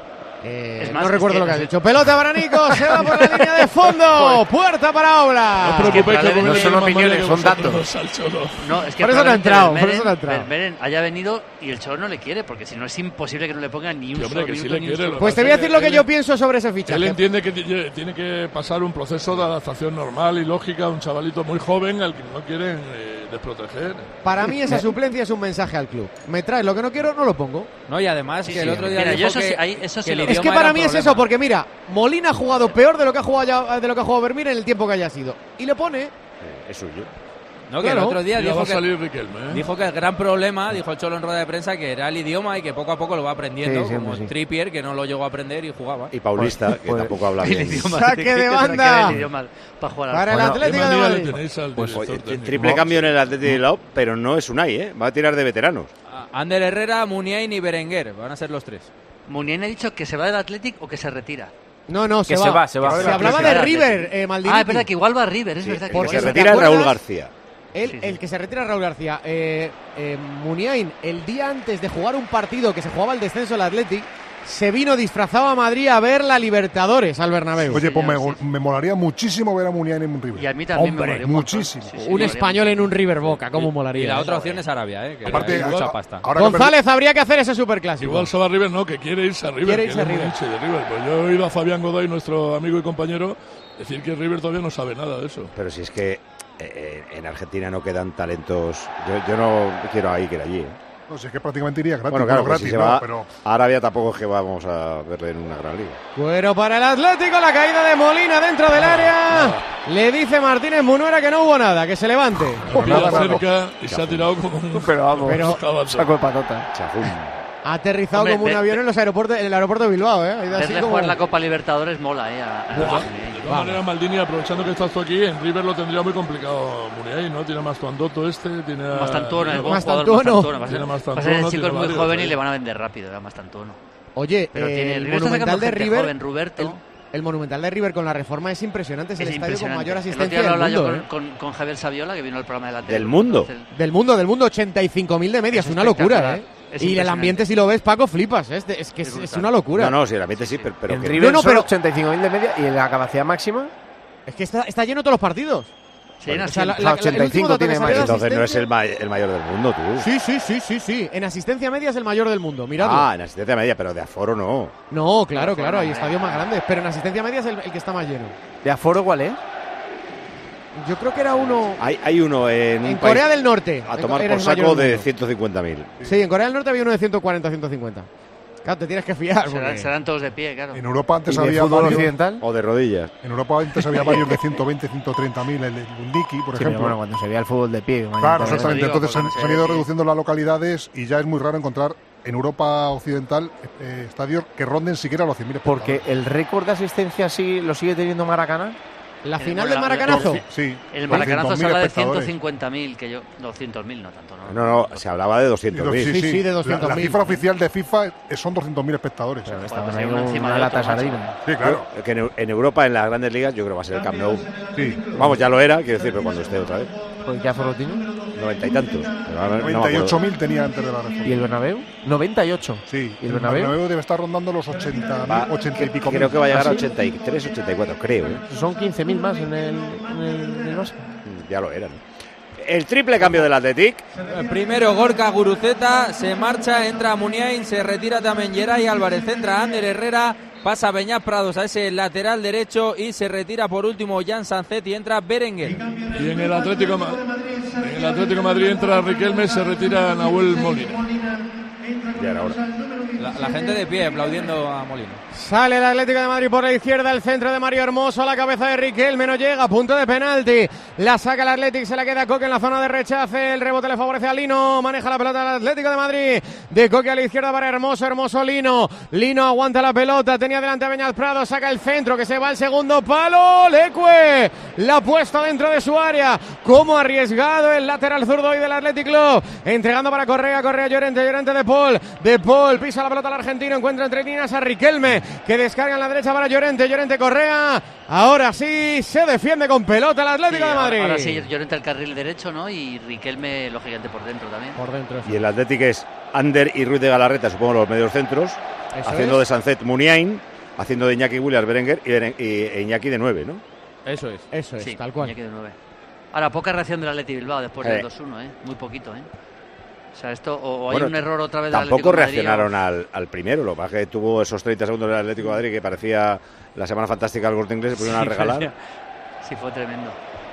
Eh, Es más, no es recuerdo que- lo que has dicho. Pelota para Nico, se va por la línea de fondo. Puerta para No Aula. os preocupéis que probablemente- Rubén No son es más opiniones, mayor que son vosotros, datos. al Cholo. No, es que Por eso no ha probablemente entrado, por Vermeeren- eso no ha entrado. Vermeeren haya venido y el Cholo no le quiere, porque si no es imposible que no le pongan ni un Sí, hombre, solo que sí minuto le ni un quiere, solo. lo Pues te que voy a pasa decir es lo que él- yo pienso sobre ese Él fichaje. entiende que ti- tiene que pasar un proceso de adaptación normal y lógica, un chavalito muy joven al que no quieren eh, desproteger. Para mí esa suplencia es un mensaje al club. Me traes lo que no quiero, no lo pongo. No, y además Sí, que sí, el otro día mira, dijo yo eso que, sí, ahí- eso que sí el lo- Es que idioma para era mí un es problema. eso, porque mira, Molina ha jugado peor de lo que ha jugado ya- de lo que ha jugado Vermeeren en el tiempo que haya sido. Y le pone. Eh, es suyo. No, que el Claro. otro día Ya va dijo a que, salir Riquelme, ¿eh? dijo que el gran problema, dijo el Cholo en rueda de prensa, que era el idioma y que poco a poco lo va aprendiendo, Sí, siempre como sí. Trippier, que no lo llegó a aprender y jugaba. Y Paulista, Pues- que pues- tampoco habla El bien. idioma, Saque ¿qué de tendrá que ver banda. el idioma para jugar al Para el Bueno, ¿Qué Atlético de manía le Madrid. tenéis al Pues, director oye, técnico? triple cambio en el Atlético de Bilbao, pero no es Unai, ¿eh? Va a tirar de veteranos. A- Ander Herrera, Muniain y Berenguer, van a ser los tres. Muniain ha dicho que se va del Athletic o que se retira. No, no, se Que va. se va, se va. Se Se va. hablaba Se de va del River, Athletic. eh, Maldini. Ah, es verdad que igual va a River, es Sí, verdad el que que igual se va a retira es acuerdas? Raúl García. Él, Sí, sí. el que se retira es Raúl García. Eh, eh, Muniain, el día antes de jugar un partido que se jugaba el descenso del Athletic, se vino disfrazado a Madrid a ver la Libertadores al Bernabéu. Oye, pues me, me molaría muchísimo ver a Muniain en un River. Y a mí también Hombre, me molaría un muchísimo. Sí, sí, un español en un River Boca, ¿cómo molaría? Y la eso? otra opción es Arabia, ¿eh? Que Aparte, hay mucha ahora- pasta. ahora que González, habría que hacer ese superclásico. Igual se va a River, no, que quiere irse a River. Quiere irse que a él es River. muy hincha de River. Pues yo he oído a Fabián Godoy, nuestro amigo y compañero, decir que River todavía no sabe nada de eso. Pero si es que eh, en Argentina no quedan talentos. Yo, yo no quiero ahí que ir allí. ¿eh? No sé, es que prácticamente iría gratis. Bueno, claro, bueno, pues si gratis, se no, va pero a Arabia tampoco es que vamos a verle en una gran liga. Cuero para el Atlético, la caída de Molina dentro del área. Le dice Martínez Munuera que no hubo nada, que se levante. Lo pilla cerca y se ha tirado como un... Pero vamos, Pero- saco de patata. Chafum. Ha aterrizado Hombre, como un ve- avión en los aeropuertos, en el aeropuerto de Bilbao, ¿eh? Ha ido así Verle como- jugar la Copa Libertadores mola, ¿eh? A- a- De todas maneras, Maldini, aprovechando que estás tú aquí, en River lo tendría muy complicado Muniain, ¿no? Tiene a Mastantuono este, tiene a... Mastantuono, el buen Mastantuono. jugador Mastantuono. Va a Tiene ser, a va a ser Mastantuono, el chico tiene es muy varios, joven ahí. y le van a vender rápido, a Mastantuono. Oye, Pero eh, tiene- el River está Monumental sacando de gente River, joven, Roberto. el, el Monumental de River con la reforma es impresionante, es, Es el estadio con impresionante. mayor El otro asistencia día lo del hablaba yo mundo, con, ¿eh? con, con Javier Saviola, que vino al programa de la tele. ¿Del mundo? Entonces, Del mundo, del mundo, ochenta y cinco mil de media, es, Es una locura, espectacular, ¿eh? es Y el impresionante. ambiente, si lo ves, Paco, flipas, ¿eh? Es, de- es que es, Es es brutal. una locura. No, no, sí, el ambiente sí, pero, pero En que- River No, no, son pero- ochenta y cinco mil de media y la capacidad máxima. Es que está, está lleno todos los partidos. se llena O sea, la- siempre. la- la- ochenta y el último cinco dato que tiene salió de más. entonces no es asistencia- el, ma- el mayor del mundo, tú. Sí, sí, sí, sí, sí. En asistencia media es el mayor del mundo, miradlo. Ah, en asistencia media, pero de aforo no. No, claro, claro, hay estadios más grandes, pero en asistencia media es el, el que está más lleno. ¿De aforo cuál es? Yo creo que era uno Hay, hay uno en, un en país Corea del Norte. a En- tomar era por el mayor saco del de mundo. ciento cincuenta mil. Sí, en Corea del Norte había uno de ciento cuarenta, ciento cincuenta. Claro, te tienes que fiar. Serán, porque- serán todos de pie, claro. en Europa antes ¿Y de había fútbol varios, occidental? O de rodillas. en Europa antes había varios de ciento veinte, ciento treinta mil, el de Lundiki, por Sí, pero ejemplo. bueno, cuando se veía el fútbol de pie. Claro, mañana, exactamente. digo, Entonces se han, porque se han ido sí. reduciendo las localidades y ya es muy raro encontrar en Europa occidental eh, estadios que ronden siquiera los cien mil Porque espectadores. el récord de asistencia sí lo sigue teniendo Maracana. La Eh, final bueno, del la- Maracanazo. Sí, sí, El doscientos Maracanazo se mil habla de espectadores. ciento cincuenta mil, que yo... doscientos mil no tanto, ¿no? No, no, se hablaba de doscientos mil. Sí, sí, Sí, sí, de La- doscientos La, mil. cifra oficial de FIFA es- son doscientos mil espectadores. Pero pues estaban hay ahí uno encima una de lata otro, macho. sardina. Sí, claro. Que en, en Europa, en las grandes ligas, yo creo que va a ser el Camp Nou. Sí. Vamos, ya lo era, quiero decir, pero cuando esté otra vez. Pues ¿qué aforo tiene? Noventa y tantos. Pero ahora no me noventa y ocho acuerdo. mil tenía antes de la reforma. ¿Y el Bernabéu? noventa y ocho. Sí, ¿Y el Bernabéu? debe estar rondando los ochenta, Va, ochenta y pico creo mil. que va a llegar ¿Ah, a sí? ochenta y tres, ochenta y cuatro, creo. ¿eh? Son quince mil más en el, en el, en el Barça. Ya lo era, ¿no? El triple cambio del Athletic. Primero Gorka Guruceta, se marcha, entra Muniain, se retira también Geray Álvarez, entra Ander Herrera, pasa Beñat Prados a ese lateral derecho y se retira por último Jan Sanzet y entra Berenguer. Y en el Atlético, Ma- en el Atlético de Madrid entra Riquelme, se retira Nahuel Molina. Ya era hora. La, la gente de pie aplaudiendo a Molina. Sale el Atlético de Madrid por la izquierda, el centro de Mario Hermoso, a la cabeza de Riquelme, no llega, punto de penalti. La saca el Atlético, se la queda Coque en la zona de rechace, el rebote le favorece a Lino, maneja la pelota el Atlético de Madrid, de Coque a la izquierda para Hermoso, Hermoso Lino, Lino aguanta la pelota, tenía delante a Beñat Prado, saca el centro que se va al segundo palo, Leque, la puesta dentro de su área, como arriesgado el lateral zurdo hoy del Athletic Club, entregando para Correa, Correa Llorente, Llorente de Paul, de Paul, pisa la pelota al argentino, encuentra entre líneas a Riquelme, que descarga en la derecha para Llorente, Llorente Correa, ahora sí se defiende con pelota el Atlético Sí, de Madrid. Ahora sí, Llorente al carril derecho, ¿no? Y Riquelme, lógicamente, por dentro también. Por dentro. Y el Athletic es Ander y Ruiz de Galarreta, supongo los medios centros, Eso haciendo es. de Sanzet Muniain, haciendo de Iñaki Williams Berenguer y, Beren- y e Iñaki de nueve, ¿no? Eso es. Eso es, Sí, tal cual. Iñaki de nueve. Ahora, poca reacción del Athletic Bilbao después Eh. del dos uno, ¿eh? Muy poquito, ¿eh? O sea, esto, o, o hay Bueno, un error otra vez del Tampoco Atlético de Madrid, reaccionaron o- al, al primero, lo que pasa es que tuvo esos treinta segundos del Atlético de Madrid que parecía la semana fantástica del Corte Inglés, se pusieron a Sí, regalar. Sí, fue tremendo.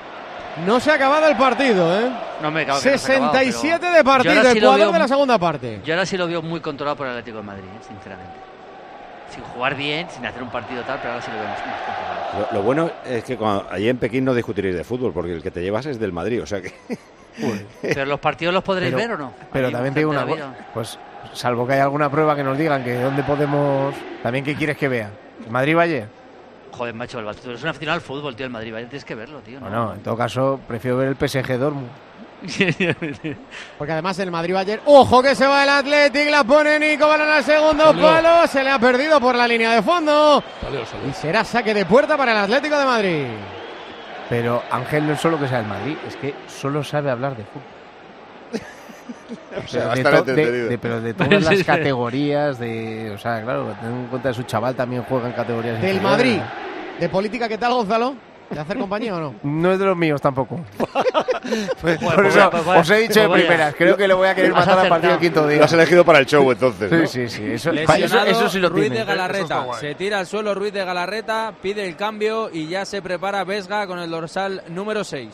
No se ha acabado el partido, ¿eh? No me cago que no se ha acabado, sesenta y siete pero de yo partido, ahora sí lo Ecuador veo de la mu- segunda parte. Yo ahora sí lo veo muy controlado por el Atlético de Madrid, ¿eh? Sinceramente. Sin jugar bien, sin hacer un partido tal, pero ahora sí lo vemos más controlado. Lo, lo bueno es que cuando, allí en Pekín no discutiréis de fútbol, porque el que te llevas es del Madrid, o sea que... Pero los partidos los podréis Pero- ver o no. Pero Ahí, también te digo gente una de la cosa, vida. pues salvo que haya alguna prueba que nos digan que dónde podemos, también qué quieres que vea. Madrid-Valle. Joder, macho, el Barcelona es una final al fútbol, tío, el Madrid, ¿vale? Tienes que verlo, tío. No, no, en todo caso prefiero ver el P S G Dortmund. Porque además el Madrid va ayer. ¡Ojo que se va el Athletic! La pone Nico, balón al segundo Salió. palo. Se le ha perdido por la línea de fondo. Salió, salió. Y será saque de puerta para el Atlético de Madrid. Pero Ángel no es solo que sea el Madrid, es que solo sabe hablar de fútbol. O sea, de bastante to- de- entendido. de- pero de todas las categorías, de, o sea, claro, ten en cuenta que su chaval también juega en categorías Del inferiores. Madrid. ¿De política qué tal, Gonzalo? ¿De hacer compañía o no? No es de los míos tampoco. Pues, Por pues eso vaya, pues os he dicho de vaya. primeras. Creo que le voy a querer Has matar a partir del acertado. quinto día. Lo has elegido para el show, entonces, ¿no? Sí, sí, sí. Eso, Lesionado eso, eso sí lo Ruiz tiene. de Galarreta. Eso está guay. Se tira al suelo Ruiz de Galarreta, pide el cambio y ya se prepara Vesga con el dorsal número seis.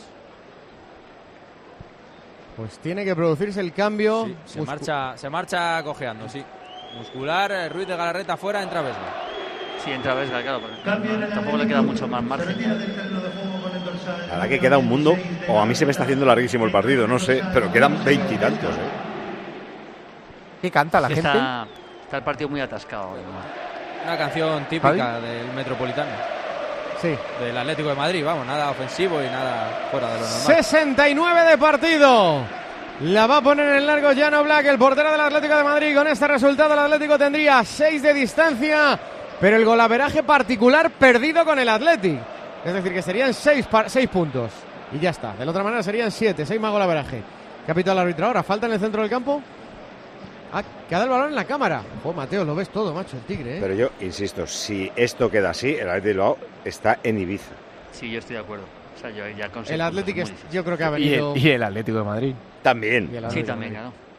Pues tiene que producirse el cambio. Sí, se, Muscu- marcha, se marcha cojeando, sí. Muscular, eh, Ruiz de Galarreta fuera, entra Vesga. Sí, entra Vesga, claro, pero tampoco le queda mucho más margen. La verdad que queda un mundo, o a mí se me está haciendo larguísimo el partido, no sé, pero quedan veintitantos, ¿eh? ¿Qué canta la Sí, gente? Está, está el partido muy atascado. Una canción típica del Metropolitano. Sí. Del Atlético de Madrid, vamos, nada ofensivo y nada fuera de lo normal. sesenta y nueve de partido. La va a poner en largo Jan Oblak, el portero del Atlético de Madrid. Con este resultado el Atlético tendría seis de distancia, pero el golaveraje particular perdido con el Athletic. Es decir, que serían seis puntos. Y ya está. De la otra manera serían siete, seis más golaveraje. ¿Qué ha pitado el árbitro ahora? ¿Falta en el centro del campo? Ah, queda el balón en la cámara. Oh, Mateo, lo ves todo, macho, el Tigre, ¿eh? Pero yo insisto, si esto queda así, el Athletic de Bilbao está en Ibiza. Sí, yo estoy de acuerdo. O sea, yo ya consigo El Athletic muy es- difícil. yo creo que ha Y venido... el, y el Atlético de Madrid. También. Y el Sí, Atlético de también, Madrid. claro.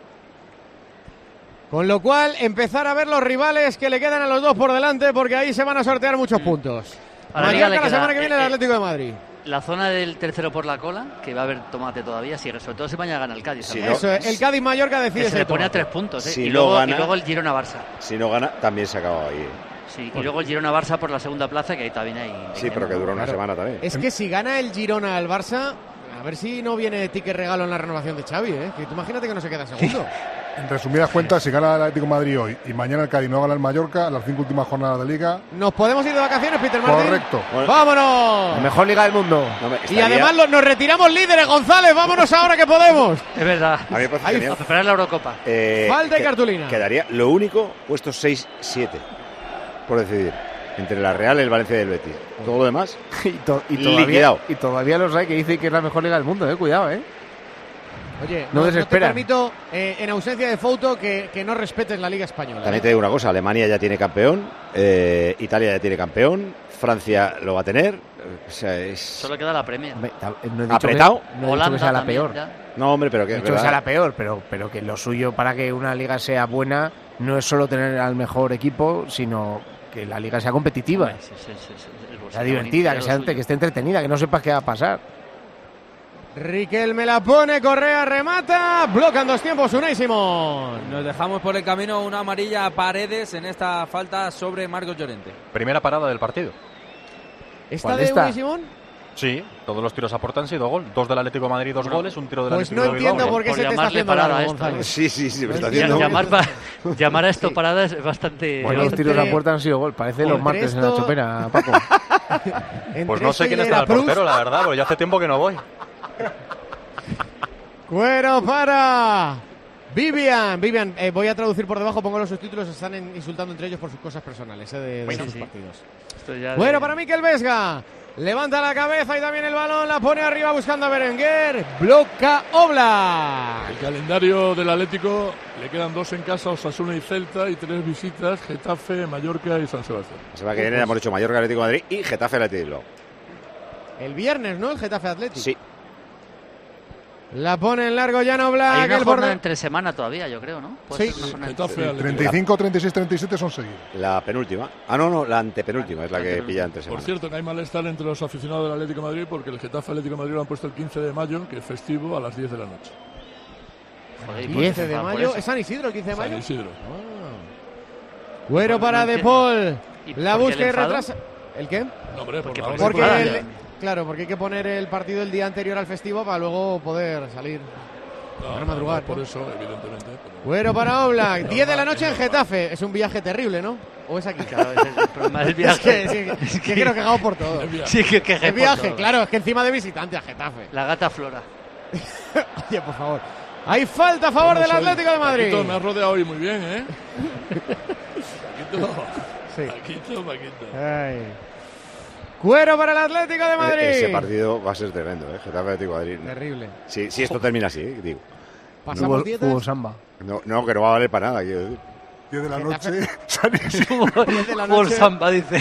Con lo cual, empezar a ver los rivales que le quedan a los dos por delante, porque ahí se van a sortear muchos puntos. A la Liga Mallorca le la queda, semana que viene el eh, Atlético de Madrid. La zona del tercero por la cola, que va a haber tomate todavía, sigue, sobre todo si mañana gana el Cádiz. Si ¿sabes? no- Eso es, el Cádiz-Mallorca decide Que se ese le pone a tomate. tres puntos, ¿eh? Si y, no luego, gana- y luego el Girona-Barça. Si no gana, también se acaba ahí. ¿eh? Sí, y luego el Girona-Barça por la segunda plaza, que ahí también hay... Sí, pero que dura una Claro. semana también. Es que si gana el Girona al Barça, a ver si no viene ticket regalo en la renovación de Xavi, ¿eh? Que tú imagínate que no se queda segundo. En resumidas cuentas, si gana el Atlético de Madrid hoy y mañana el Cádiz no gana el Mallorca, las cinco últimas jornadas de Liga. Nos podemos ir de vacaciones, Peter Martín. Correcto. ¡Vámonos! La mejor liga del mundo. No, me- Y estaría- además lo- nos retiramos líderes, González. ¡Vámonos ahora que podemos! Es verdad. A mí me parece Ahí genial. A preparar la Eurocopa. Eh, Falta y que- cartulina. Quedaría lo único, puestos seis siete, por decidir. Entre la Real, el Valencia y el Betis. Todo lo demás, Y, to- y todavía, liquidado. y todavía los hay que dicen que es la mejor liga del mundo, eh. Cuidado, eh. Oye, No no, no te desesperan. permito, eh, en ausencia de foto, que, que no respetes la Liga Española. También ¿eh? te digo una cosa, Alemania ya tiene campeón, eh, Italia ya tiene campeón, Francia lo va a tener. O sea, es... Solo queda la Premier. Hombre, ta- No he dicho ¿Apretado? Que, no he dicho Holanda que sea la también, peor. ya. No, hombre, pero que No he es dicho que sea verdad. la peor, pero, pero que lo suyo para que una liga sea buena no es solo tener al mejor equipo, sino que la liga sea competitiva, Sí, sí, sí, sí, el sea bolsillo divertida, bonito, que, ya sea, lo suyo. que esté entretenida, que no sepas qué va a pasar. Riquelme la pone, Correa remata, blocan dos tiempos Unai Simón. Nos dejamos por el camino una amarilla a Paredes en esta falta sobre Marcos Llorente. Primera parada del partido. ¿Está ¿Cuál de esta? Unai Simón? Sí, todos los tiros a puerta han sido gol. Dos del Atlético de Madrid, dos goles, un tiro del Pues Atlético no de Bilbao. entiendo por qué Por se te está llamarle haciendo parada largo, a esto, González. Sí, sí, sí, me está No Ya- haciendo. llamar, pa- llamar a esto parada es bastante... Bueno, los entre- tiros a puerta han sido gol. Parece los entre martes en la esto- chopera, Paco. Entre Pues no esto sé y quién de está la el portero, Proust, la verdad, porque ya hace tiempo que no voy. Cuero para Vivian. Vivian, eh, voy a traducir por debajo, pongo los subtítulos, se están en- insultando entre ellos por sus cosas personales, eh, de, de Sí, sus sí. partidos. Esto ya de- Bueno, para Mikel Vesga. Levanta la cabeza y también el balón, la pone arriba buscando a Berenguer. Bloca Oblak. El calendario del Atlético le quedan dos en casa, Osasuna y Celta, y tres visitas, Getafe, Mallorca y San Sebastián. La semana que viene hemos hecho Mallorca, Atlético de Madrid y Getafe, Atlético de Bilbao. El viernes, ¿no? El Getafe Atlético. Sí. La pone en largo Jan Oblak. Hay una el jornada borde- entre semana todavía, yo creo, ¿no? Puede Sí. ser una jornada Getafe, entre- Atlético. treinta y cinco, treinta y seis, treinta y siete son seguidos. La penúltima. Ah, no, no, la antepenúltima es la que pilla entre Por semanas. cierto, que hay malestar entre los aficionados del Atlético de Madrid porque el Getafe Atlético de Madrid lo han puesto el quince de mayo, que es festivo, a las diez de la noche. Joder, ¿y por qué quince se de enfada por mayo. eso? ¿Es San Isidro el quince de San mayo? Isidro. Ah. Cuero No para De entiendo. Paul. ¿Y La por qué busca el y enfado? retrasa. ¿El qué? No, hombre, por Porque- la orden Porque de el- Padilla. claro, porque hay que poner el partido el día anterior al festivo para luego poder salir. No, para no, madrugar, no, por ¿no? eso, evidentemente. pero- Cuero para Oblak. No, diez de la no, noche en no, Getafe. Es un viaje terrible, ¿no? ¿O es aquí? Claro, ese es el problema del Es viaje. que, sí, que, que creo que hago por todo. Es viaje. Sí, que, que Es viaje, claro, es que encima de visitante a Getafe. La gata Flora. Oye, por favor. Hay falta a favor ¿Cómo del soy? Atlético de Madrid. Paquito, me has rodeado hoy muy bien, ¿eh? Paquito, Sí. Paquito, Paquito. Ay. Cuero para el Atlético de Madrid. E- Ese partido va a ser tremendo, ¿eh? Getafe, Atlético de Madrid. Terrible. Si, si esto termina así, ¿eh? digo. Pasamos dietas. Hubo samba. No, no, que no va a valer para nada. Quiero decir. diez de la noche. diez de la Por noche. samba, dice.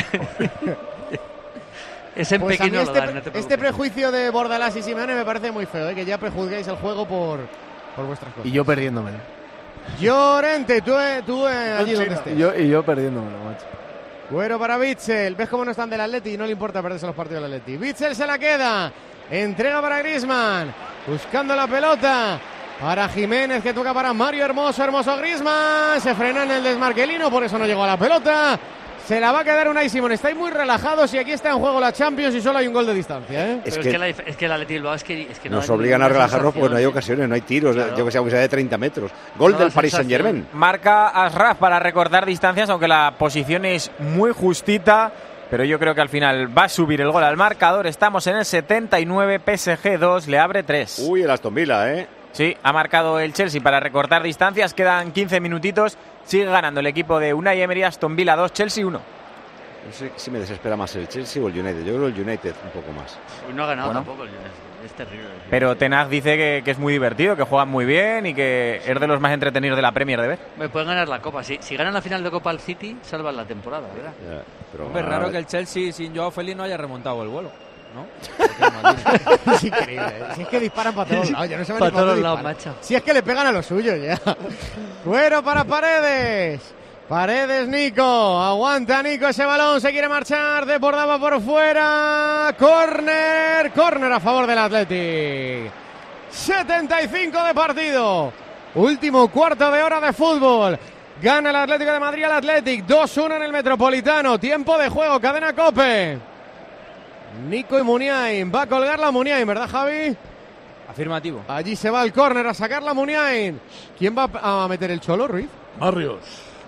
Es en Pues a mí pequeño este, lo dan, no te este preocupes. prejuicio de Bordalás y Simeone me parece muy feo, ¿eh? Que ya prejuzguéis el juego por, por vuestras cosas. Y yo perdiéndomelo. Llorente, tú, eh, tú eh, allí donde estés. Y yo, y yo perdiéndomelo, macho. Güero para Bitzel. ¿Ves cómo no están del Atleti y no le importa perderse los partidos del Atleti? Bitzel se la queda. Entrega para Griezmann. Buscando la pelota. Para Jiménez, que toca para Mario Hermoso. Hermoso Griezmann. Se frena en el desmarquelino, por eso no llegó a la pelota. Se la va a quedar Unai Simón. Estáis muy relajados y aquí está en juego la Champions y solo hay un gol de distancia, ¿eh? Pero Es es, que que la, es que el Atleti Bilbao es que, es que no Nos hay obligan a ninguna relajarnos porque no hay sensación, ocasiones, no hay tiros. Claro. Yo que sé, aunque sea de treinta metros. Gol No, del la Paris sensación. Saint-Germain. Marca Ashraf para recortar distancias, aunque la posición es muy justita. Pero yo creo que al final va a subir el gol al marcador. Estamos en el setenta y nueve, P S G dos, le abre tres. Uy, el Aston Villa, ¿eh? Sí, ha marcado el Chelsea para recortar distancias. Quedan quince minutitos. Sigue ganando el equipo de Unai Emery. Aston Villa dos, Chelsea uno. No sé si me desespera más el Chelsea o el United. Yo creo el United un poco más. Uy, no ha ganado Bueno. tampoco. Es, es terrible. Pero Ten Hag dice que, que es muy divertido, que juegan muy bien y que es de los más entretenidos de la Premier de ver. Me pueden ganar la Copa. Si, si ganan la final de Copa al City, salvan la temporada, ¿verdad? Ya, pero Hombre, es ganar- raro que el Chelsea sin Joao Félix no haya remontado el vuelo, ¿no? Es increíble, ¿eh? Si es que disparan para todos lados, ya no saben Para ni para todos dónde lados, disparan. macho. Si es que le pegan a los suyos ya. Güero para Paredes. Paredes, Nico. Aguanta Nico ese balón. Se quiere marchar. Desbordaba por fuera. Corner. Corner a favor del Athletic. setenta y cinco de partido. Último cuarto de hora de fútbol. Gana el Atlético de Madrid al Athletic. dos uno en el Metropolitano. Tiempo de juego. Cadena COPE. Nico y Muniain. Va a colgar la Muniain, ¿verdad, Javi? Afirmativo. Allí se va el córner a sacar la Muniain. ¿Quién va a meter el Cholo, Ruiz? Barrios.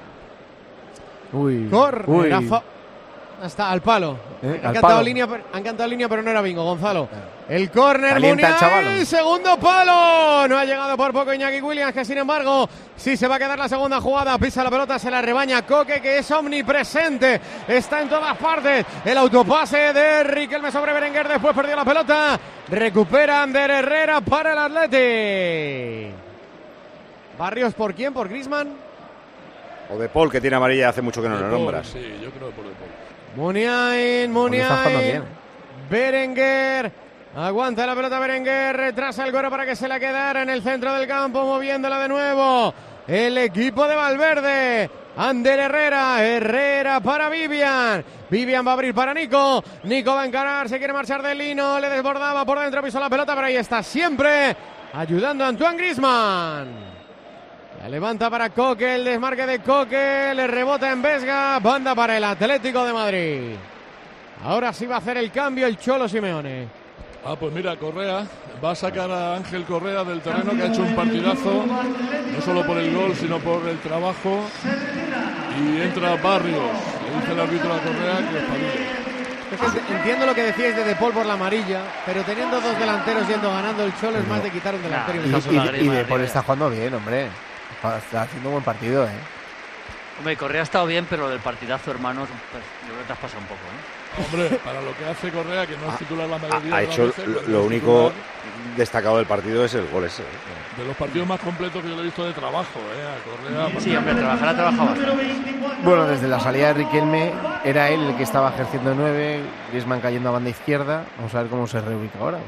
Uy. Córner. Uy. a fa- Hasta al palo. Eh, han, al cantado palo. línea, pero- han cantado línea, pero no era bingo, Gonzalo. El córner, Calienta el Muniain, chaval. segundo palo. No ha llegado por poco Iñaki Williams, que sin embargo sí se va a quedar la segunda jugada. Pisa la pelota, se la rebaña Coque, que es omnipresente. Está en todas partes. El autopase de Riquelme sobre Berenguer. Después perdió la pelota. Recupera Ander Herrera para el Atleti. Barrios, ¿por quién? ¿Por Griezmann? O de Paul, que tiene amarilla hace mucho que no De lo Paul, nombras. Sí, yo creo que por De Paul. Muniain, Porque está jugando Muniain. bien. Berenguer. Aguanta la pelota Berenguer. Retrasa el Güero para que se la quedara en el centro del campo. Moviéndola de nuevo. El equipo de Valverde. Ander Herrera. Herrera para Vivian. Vivian va a abrir para Nico. Nico va a encarar. Se quiere marchar de Lino. Le desbordaba por dentro. Pisó la pelota. Pero ahí está siempre ayudando a Antoine Griezmann. La levanta para Coque, el desmarque de Coque, le rebota en Vesga, banda para el Atlético de Madrid. Ahora sí va a hacer el cambio el Cholo Simeone. Ah, pues mira, Correa va a sacar a Ángel Correa del terreno, que ha hecho un partidazo, no solo por el gol, sino por el trabajo. Y entra Barrios, le dice el árbitro a Correa que espabile. Es que entiendo lo que decíais de De Paul por la amarilla, pero teniendo dos delanteros yendo ganando el Cholo es más de quitar un delantero. Y, y un y- y De Paul está jugando bien, hombre. Está haciendo un buen partido, ¿eh? Hombre, Correa ha estado bien, pero lo del partidazo, hermanos, pues, yo creo que te has pasado un poco, ¿eh? Hombre, para lo que hace Correa, que no es titular la mayoría Ha de las hecho veces, lo, pero lo es único titular destacado del partido es el gol ese. ¿eh? de los partidos más completos que yo le he visto de trabajo, ¿eh? A Correa. Sí, hombre, trabajar ha trabajado bastante. Bueno, desde la salida de Riquelme era él el que estaba ejerciendo nueve, Griezmann cayendo a banda izquierda. Vamos a ver cómo se reubica ahora.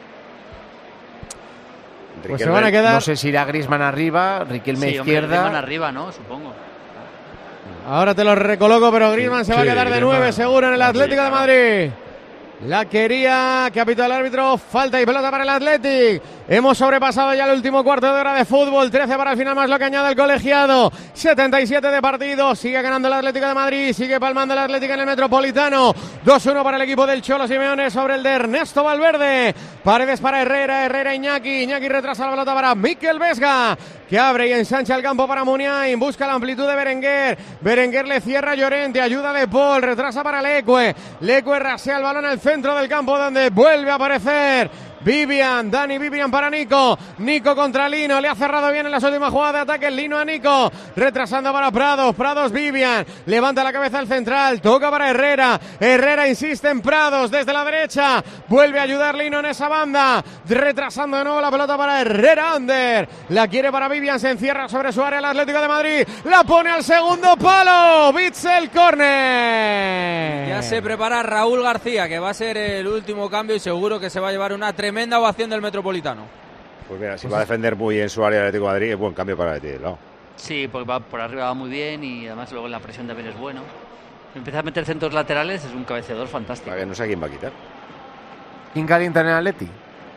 porque Pues se van a quedar. No sé si irá Griezmann arriba, Riquelme Sí, hombre, izquierda. Griezmann arriba, ¿no? Supongo. Ahora te lo recoloco, pero Griezmann se va a Sí, quedar de Griezmann. nueve seguro en el Sí, Atlético de claro. Madrid. La quería, capitán el árbitro, falta y pelota para el Athletic. Hemos sobrepasado ya el último cuarto de hora de fútbol, trece para el final más lo que añade el colegiado, setenta y siete de partido, sigue ganando el Atlético de Madrid, sigue palmando el Atlético en el Metropolitano, dos uno para el equipo del Cholo Simeone sobre el de Ernesto Valverde, Paredes para Herrera, Herrera Iñaki, Iñaki retrasa la pelota para Mikel Vesga, que abre y ensancha el campo para Muniain, busca la amplitud de Berenguer, Berenguer le cierra a Llorente, ayuda de Paul, retrasa para Leque, Leque rasea el balón al centro del campo donde vuelve a aparecer Vivian, Dani Vivian para Nico. Nico contra Lino, le ha cerrado bien en las últimas jugadas de ataque. Lino a Nico, retrasando para Prados. Prados, Vivian, levanta la cabeza al central, toca para Herrera. Herrera insiste en Prados desde la derecha. Vuelve a ayudar Lino en esa banda, retrasando de nuevo la pelota para Herrera. Ander, la quiere para Vivian, se encierra sobre su área el Atlético de Madrid. La pone al segundo palo. Bitzel, córner. Ya se prepara Raúl García, que va a ser el último cambio y seguro que se va a llevar una tremenda ovación del Metropolitano. Pues mira, si va a defender muy bien su área el Atlético de Madrid, es buen cambio para el Atlético, ¿no? Sí, porque va por arriba va muy bien y además luego la presión también es bueno. Empieza a meter centros laterales, es un cabeceador fantástico. No sé a quién va a quitar. ¿Quién calienta en el Atleti?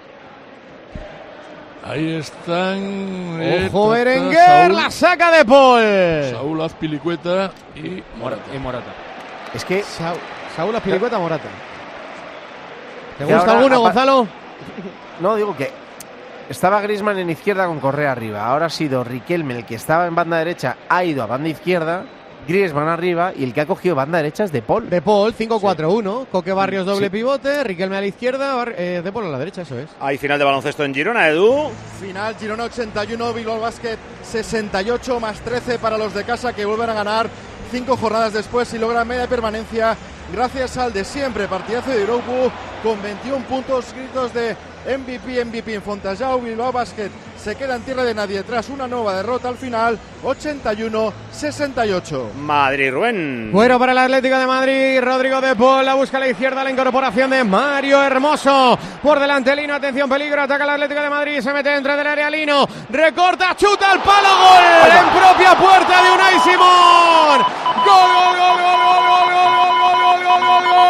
Ahí están. Ojo, eh, Berenguer, la saca de Paul. Saúl Azpilicueta y Morata. Y Morata. Es que Sa Saúl Azpilicueta, Morata. ¿Te que gusta ahora, alguno, Gonzalo? No, digo que estaba Griezmann en izquierda con Correa arriba. Ahora ha sido Riquelme el que estaba en banda derecha, ha ido a banda izquierda. Griezmann arriba y el que ha cogido banda derecha es De Paul. De Paul, cinco cuatro uno. Sí. Coque Barrios doble sí. pivote, Riquelme a la izquierda, Bar eh, De Paul a la derecha, eso es. Hay final de baloncesto en Girona, Edu. Final, Girona ochenta y uno, Bilbao Basket sesenta y ocho, más trece para los de casa que vuelven a ganar cinco jornadas después y logran media permanencia gracias al de siempre, partidazo de Iroku con veintiún puntos, gritos de M V P, M V P en Fontajau. Bilbao Basket se queda en tierra de nadie tras una nueva derrota al final, ochenta y uno sesenta y ocho. Madrid, Rubén. Bueno para el Atlético de Madrid, Rodrigo De Paul, la busca a la izquierda, la incorporación de Mario Hermoso. Por delante Lino, atención, peligro, ataca el Atlético de Madrid, se mete dentro del área Lino, recorta, chuta al palo, gol en propia puerta de Unai Simón. Gol, gol, gol, gol, gol, gol, gol, gol, gol, gol, gol, gol.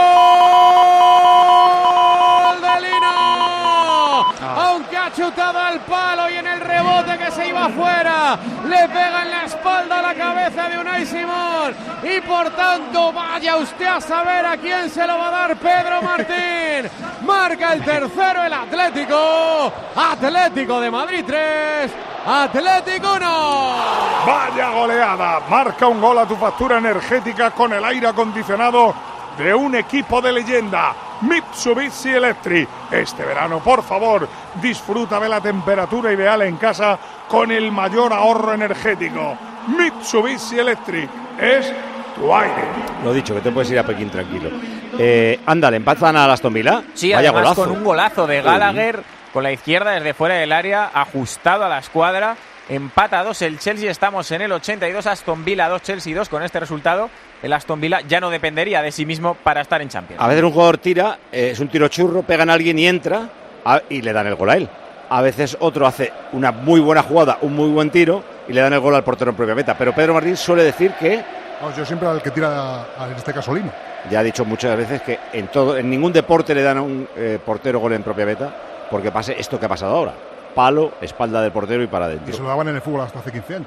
Aunque ha chutado al palo y en el rebote que se iba afuera, le pega en la espalda a la cabeza de Unai Simón y por tanto vaya usted a saber a quién se lo va a dar Pedro Martín. Marca el tercero el Atlético. Atlético de Madrid tres, Atlético uno. Vaya goleada, marca un gol a tu factura energética con el aire acondicionado de un equipo de leyenda, Mitsubishi Electric. Este verano, por favor, disfruta de la temperatura ideal en casa con el mayor ahorro energético. Mitsubishi Electric es tu aire. Lo dicho, que te puedes ir a Pekín tranquilo. Eh, ándale, empatan a Aston Villa. Sí, vaya además golazo. Con un golazo de Gallagher uh. con la izquierda desde fuera del área, ajustado a la escuadra. Empata dos el Chelsea, estamos en el ochenta y dos, Aston Villa dos, Chelsea dos. Con este resultado, el Aston Villa ya no dependería de sí mismo para estar en Champions. A veces un jugador tira, eh, es un tiro churro, pegan a alguien y entra a, y le dan el gol a él. A veces otro hace una muy buena jugada, un muy buen tiro y le dan el gol al portero en propia meta. Pero Pedro Martín suele decir que... No, yo siempre al que tira, en este caso Lino. Ya ha dicho muchas veces que en todo, en ningún deporte le dan a un eh, portero gol en propia meta porque pase esto que ha pasado ahora. Palo, espalda del portero y para adentro. Y se lo daban en el fútbol hasta hace quince años.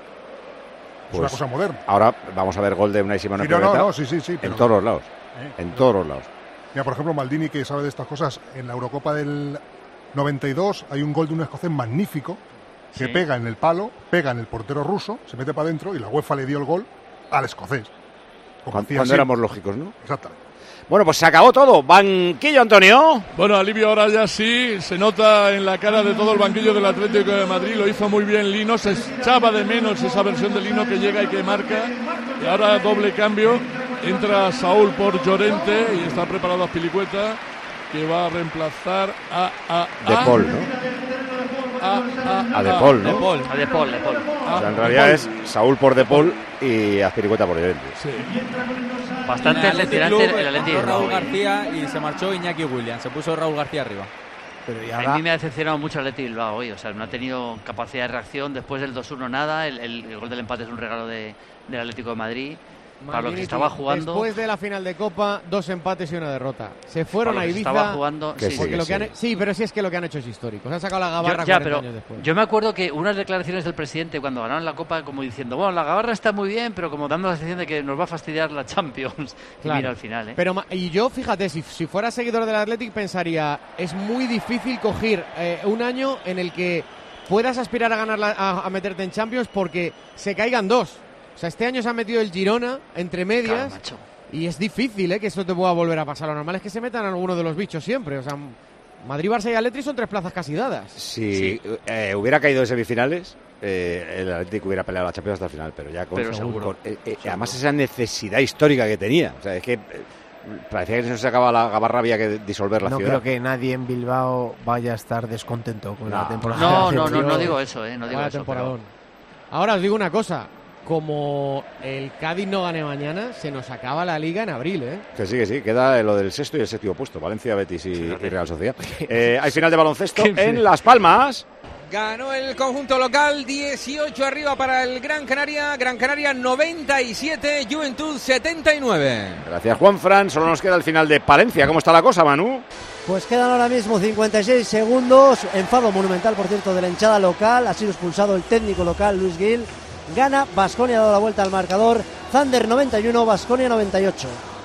Es pues una cosa moderna. Ahora vamos a ver gol de Unai Simón Sí, en no, propia no, meta no, sí, sí, sí, pero... en todos los lados. Eh, en todos los lados. Mira, por ejemplo, Maldini, que sabe de estas cosas, en la Eurocopa del noventa y dos hay un gol de un escocés magnífico que sí. pega en el palo, pega en el portero ruso, se mete para adentro y la UEFA le dio el gol al escocés. Cuando, cuando éramos lógicos, ¿no? Exactamente. Bueno, pues se acabó todo. Banquillo, Antonio. Bueno, alivio ahora ya sí. Se nota en la cara de todo el banquillo del Atlético de Madrid. Lo hizo muy bien Lino. Se echaba de menos esa versión de Lino que llega y que marca. Y ahora doble cambio. Entra Saúl por Llorente y está preparado Azpilicueta, que va a reemplazar a... a, a De Paul, ¿no? A, a, a De Paul, ¿no? De Paul. A De Paul, De Paul. O sea, en realidad es Saúl por De Paul y Azpilicueta por Llorente. Sí. el Bastante Athletic delante Club, el Atleti. entró Raúl García y se marchó Iñaki Williams. Se puso Raúl García arriba. Pero y A ahora... mí me ha decepcionado mucho el Atleti Bilbao hoy. O sea, no ha tenido capacidad de reacción. Después del dos uno nada. El, el, el gol del empate es un regalo de, del Atlético de Madrid. Para lo que estaba jugando. Después de la final de Copa, dos empates y una derrota. Se fueron para a lo que Ibiza. estaba jugando, sí, sí, porque sí, lo que sí. han, sí, pero sí es que lo que han hecho es histórico. Se han sacado la gabarra yo, ya, cuarenta pero años después. Yo me acuerdo que unas declaraciones del presidente cuando ganaron la Copa, como diciendo, bueno, la gabarra está muy bien, pero como dando la sensación de que nos va a fastidiar la Champions. Claro. Y mira al final, ¿eh? Pero, y yo, fíjate, si, si fuera seguidor del Athletic, pensaría, es muy difícil coger eh, un año en el que puedas aspirar a ganar la, a, a meterte en Champions porque se caigan dos. O sea, este año se ha metido el Girona entre medias. Claro, y es difícil, ¿eh? Que eso te pueda volver a pasar. Lo normal es que se metan alguno de los bichos siempre. O sea, Madrid, Barça y Atleti son tres plazas casi dadas. Si Sí. eh, hubiera caído en semifinales, eh, el Atlético hubiera peleado la Champions hasta el final, pero ya con, Pero con- seguro, con- eh, eh, además esa necesidad histórica que tenía. O sea, es que eh, parecía que se nos sacaba la gabarra, había que disolver la No ciudad. creo que nadie en Bilbao vaya a estar descontento con la temporada. No, de no, no, Atleti. no digo eso, eh, no digo Vaya eso. temporadón. Pero... Ahora os digo una cosa. Como el Cádiz no gane mañana, se nos acaba la Liga en abril, ¿eh? Que sí, que sí, queda lo del sexto y el séptimo puesto, Valencia, Betis y, y Real Sociedad. Eh, hay final de baloncesto en Las Palmas. Ganó el conjunto local, dieciocho arriba para el Gran Canaria. Gran Canaria noventa y siete, Juventud setenta y nueve. Gracias, Juanfran. Solo nos queda el final de Palencia. ¿Cómo está la cosa, Manu? Pues quedan ahora mismo cincuenta y seis segundos. Enfado monumental, por cierto, de la hinchada local. Ha sido expulsado el técnico local, Luis Gil. Gana Baskonia, ha dado la vuelta al marcador. Thunder noventa y uno, Baskonia noventa y ocho.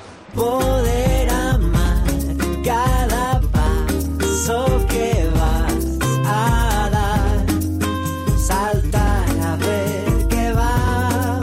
Poder amar cada paso que vas a dar, saltar a ver qué va a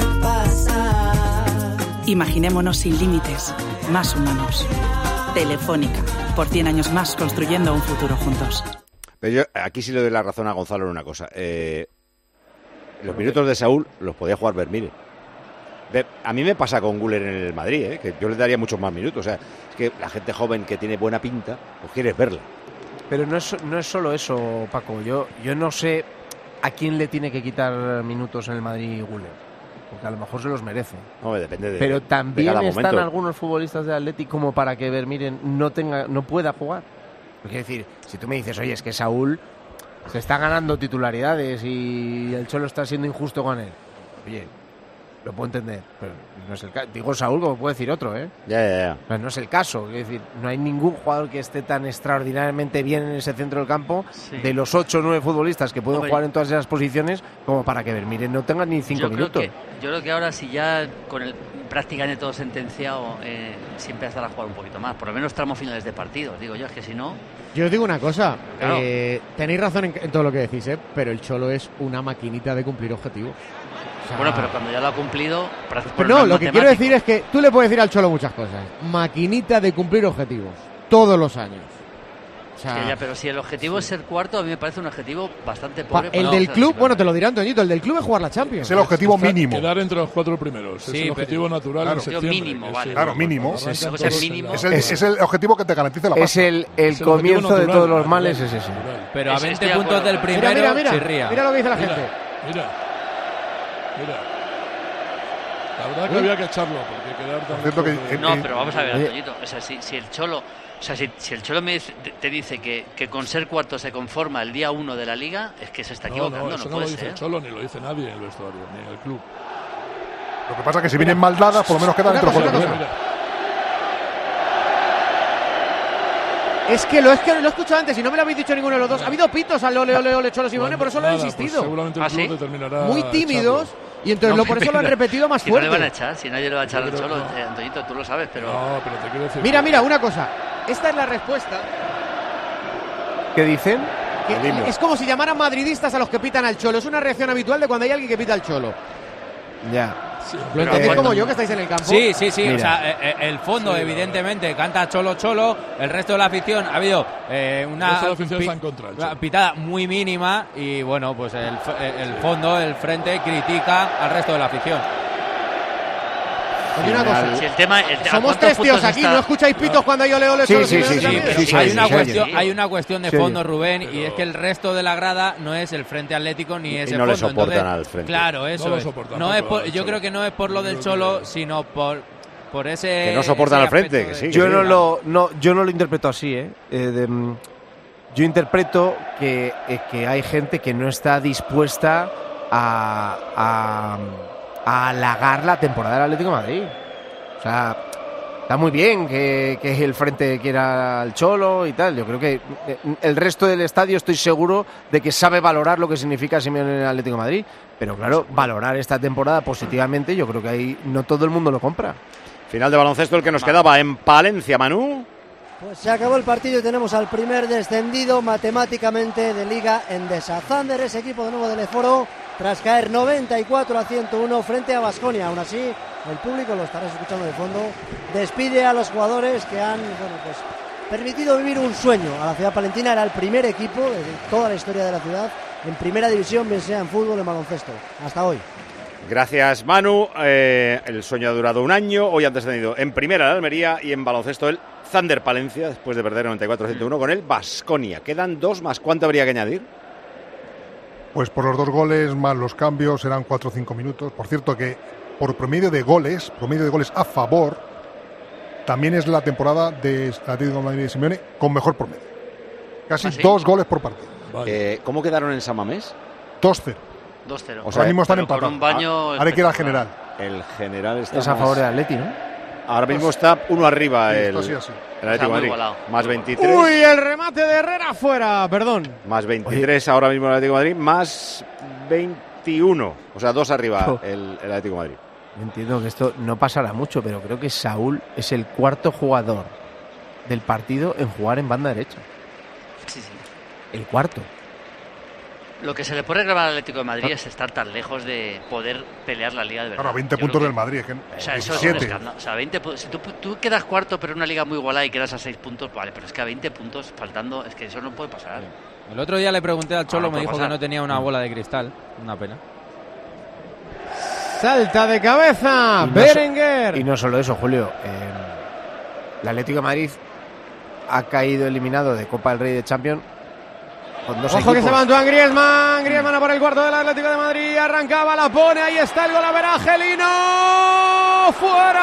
pasar. Imaginémonos sin límites, más humanos. Telefónica, por cien años más construyendo un futuro juntos. Pero yo aquí sí le doy la razón a Gonzalo en una cosa. Eh, los minutos de Saúl los podía jugar Vermire. Ve, a mí me pasa con Güler en el Madrid, ¿eh? Que yo le daría muchos más minutos. O sea, es que la gente joven que tiene buena pinta, pues quieres verla. Pero no es, no es solo eso, Paco. Yo, yo no sé a quién le tiene que quitar minutos en el Madrid Güler. Porque a lo mejor se los merece. No, depende de Pero de también cada están momento. algunos futbolistas de Atleti como para que Vermiren no tenga, no pueda jugar. Porque es decir, si tú me dices, oye, es que Saúl se está ganando titularidades y el Cholo está siendo injusto con él. Oye, lo puedo entender, pero no es el caso. Digo Saúl como puede decir otro, ¿eh? Ya, ya, ya. Pero no es el caso. Es decir, no hay ningún jugador que esté tan extraordinariamente bien en ese centro del campo, Sí. de los ocho o nueve futbolistas que pueden Hombre, jugar en todas esas posiciones, como para que Vermiren no tenga ni cinco yo creo minutos. que yo creo que ahora si ya con el prácticamente todo sentenciado eh, siempre estará a jugar un poquito más, por lo menos tramos finales de partido, digo yo, es que si no Yo os digo una cosa, Claro. eh, tenéis razón en, en todo lo que decís, ¿eh? Pero el Cholo es una maquinita de cumplir objetivos. O sea, bueno, pero cuando ya lo ha cumplido pra- por pero el no, más lo que matemático. quiero decir es que tú le puedes decir al Cholo muchas cosas. Maquinita de cumplir objetivos, todos los años. O sea, Que ya, pero si el objetivo es ser cuarto, a mí me parece un objetivo bastante pa- pobre. el para del hacer club, así, bueno, te lo dirá Antoñito, el del club es jugar la Champions. Es el objetivo Está- mínimo. Quedar entre los cuatro primeros. Sí, es el pero- objetivo natural claro. en septiembre. mínimo, que vale. sí, Claro, cuando mínimo. arranca Es, todo es el- mínimo. es el, es el objetivo que te garantiza la Es pasta. el, el Es el objetivo comienzo de natural, todos los natural, males, es ese. natural. Pero a Estoy veinte de puntos acuerdo. del Mira, primero, mira, mira, chirría. mira lo que dice la Mira, gente. mira. Mira. La verdad que había que echarlo, porque quedar tan cierto que- lejos de- No, pero vamos a ver, Oye. Antoñito, o sea, si, si el Cholo, o sea, si, si el Cholo me dice- te, te dice que, que con ser cuarto se conforma el día uno de la Liga, es que se está No, equivocando, no, no, eso no puede lo dice ser. el Cholo, ni lo dice nadie en el vestuario, ni en el club. Lo que pasa es que si vienen mal dadas, por lo menos quedan entre los Una cuatro cosa, primeros. Es que lo es que lo he escuchado antes y no me lo habéis dicho ninguno de los dos. Ha habido pitos al ole ole ole Cholo Simeone, por eso lo he Nada, pues insistido. seguramente el ¿Ah, club sí? determinará Muy tímidos echarlo. y entonces No, lo, por eso lo han pero- repetido más Si no le van a fuerte. echar, si nadie le va a echar Yo al creo Cholo, que no. eh, Antoñito, tú lo sabes, pero... No, pero te quiero decir. Mira, que- mira, una cosa. Esta es la respuesta. ¿Qué dicen? Que El himno. es como si llamaran madridistas a los que pitan al Cholo. Es una reacción habitual de cuando hay alguien que pita al Cholo. Ya. ¿Lo Pero entendéis cuando- como yo que estáis en el campo? Sí, sí, sí. Mira. O sea, eh, eh, el fondo, evidentemente, canta Cholo Cholo. El resto de la afición ha habido eh, El una resto de la afición pi- está en contra del una Cholo. pitada muy mínima. Y bueno, pues el, f- eh, el fondo, el frente, critica al resto de la afición. Oye, una cosa. Si el tema, el, ¿a Somos cuántos tres tíos puntos aquí, está? ¿no escucháis pitos cuando hay ole ole Sí, Cholo sí, Simeone sí, también? pero sí, sí, hay, sí, una se oye. cuestión, Sí. hay una cuestión de Se oye. fondo, Rubén, y Pero- es que el resto de la grada no es el frente atlético ni Y ese no le fondo. soportan Entonces, al frente. Claro, eso lo es. soportan No es tampoco por- al yo Cholo. creo que no es por lo del Yo Cholo, creo que- sino por, por ese. Que no soportan ese al frente, aspecto que de- sí, Yo sí. no lo, no, yo no lo interpreto así, ¿eh? Eh, de, mm, yo interpreto que, eh, que hay gente que no está dispuesta a, a, a halagar la temporada del Atlético de Madrid. O sea, está muy bien que, que el frente quiera al Cholo y tal. Yo creo que eh, el resto del estadio estoy seguro de que sabe valorar lo que significa Simeone en el Atlético de Madrid. Pero claro, valorar esta temporada positivamente, yo creo que ahí no todo el mundo lo compra. Final de baloncesto el que nos quedaba en Palencia, Manu. Pues se acabó el partido y tenemos al primer descendido matemáticamente de Liga Endesa. Thunder, ese equipo de nuevo del Eforo, tras caer noventa y cuatro a ciento uno frente a Baskonia. Aún así, el público, lo estarás escuchando de fondo, despide a los jugadores que han, bueno, pues permitido vivir un sueño a la ciudad palentina. Era el primer equipo de toda la historia de la ciudad en primera división, bien sea en fútbol o en baloncesto, hasta hoy. Gracias, Manu. Eh, el sueño ha durado un año. Hoy han descendido en primera el Almería y en baloncesto el Thunder Palencia, después de perder noventa y cuatro a ciento uno con el Baskonia. Quedan dos más. ¿Cuánto habría que añadir? Pues por los dos goles más los cambios serán cuatro o cinco minutos. Por cierto que por promedio de goles, promedio de goles a favor, también es la temporada de Atlético de Madrid y Simeone con mejor promedio. Casi ¿Ah, sí? dos goles por partido. Eh, ¿Cómo quedaron en San Mamés? dos cero. dos cero. O sea, ahora mismo están pero con empatados. un baño Ahora hay que ir al general. El general está Es a más- favor del Atleti, ¿no? Ahora mismo está uno arriba Sí, el, esto sí, así. el Atlético de Está muy Madrid. igualado. Más veintitrés. Uy, el remate de Herrera fuera, perdón. Más veintitrés ahora mismo el Atlético de Madrid. Más veintiuno. O sea, dos arriba Oh. el, el Atlético de Madrid. Entiendo que esto no pasará mucho, pero creo que Saúl es el cuarto jugador del partido en jugar en banda derecha. Sí, sí. El cuarto. Lo que se le puede reclamar al Atlético de Madrid es estar tan lejos de poder pelear la liga de verdad. Claro, veinte Yo puntos creo del Madrid. Es que O sea, eso diecisiete. es un escándalo. O sea, veinte pu- si tú, tú quedas cuarto, pero en una liga muy igualada y quedas a seis puntos, vale, pero es que a veinte puntos faltando, es que eso no puede pasar. El otro día le pregunté al Cholo, Ah, no me puede dijo pasar. que no tenía una bola de cristal. Una pena. Salta de cabeza, Y no Berenguer. so- y no solo eso, Julio. Eh, el Atlético de Madrid ha caído eliminado de Copa del Rey de Champions con dos Ojo equipos. que se va Antoine Griezmann. Griezmann a por el cuarto del Atlético de Madrid. Arrancaba, la pone. Ahí está el golaveraje. Lino.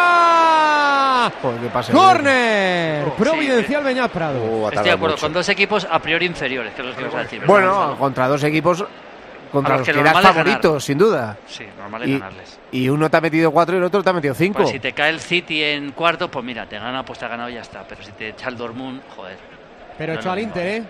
¡Fuera! Joder, qué pase. Córner. Oh, Providencial Beñat Prado. Uh, ha Estoy de tardado acuerdo, mucho. con dos equipos a priori inferiores, que es lo que ibas a decir. ¿verdad, Bueno, Gonzalo? contra dos equipos contra A los los que que eras normal es ganar. favoritos, sin duda. Sí, normal es Y, ganarles. y uno te ha metido cuatro y el otro te ha metido cinco. Pues si te cae el City en cuarto, pues mira, te gana, pues te ha ganado y ya está. Pero si te echa el Dortmund, joder. Pero No, echó no, al no. Inter, ¿eh?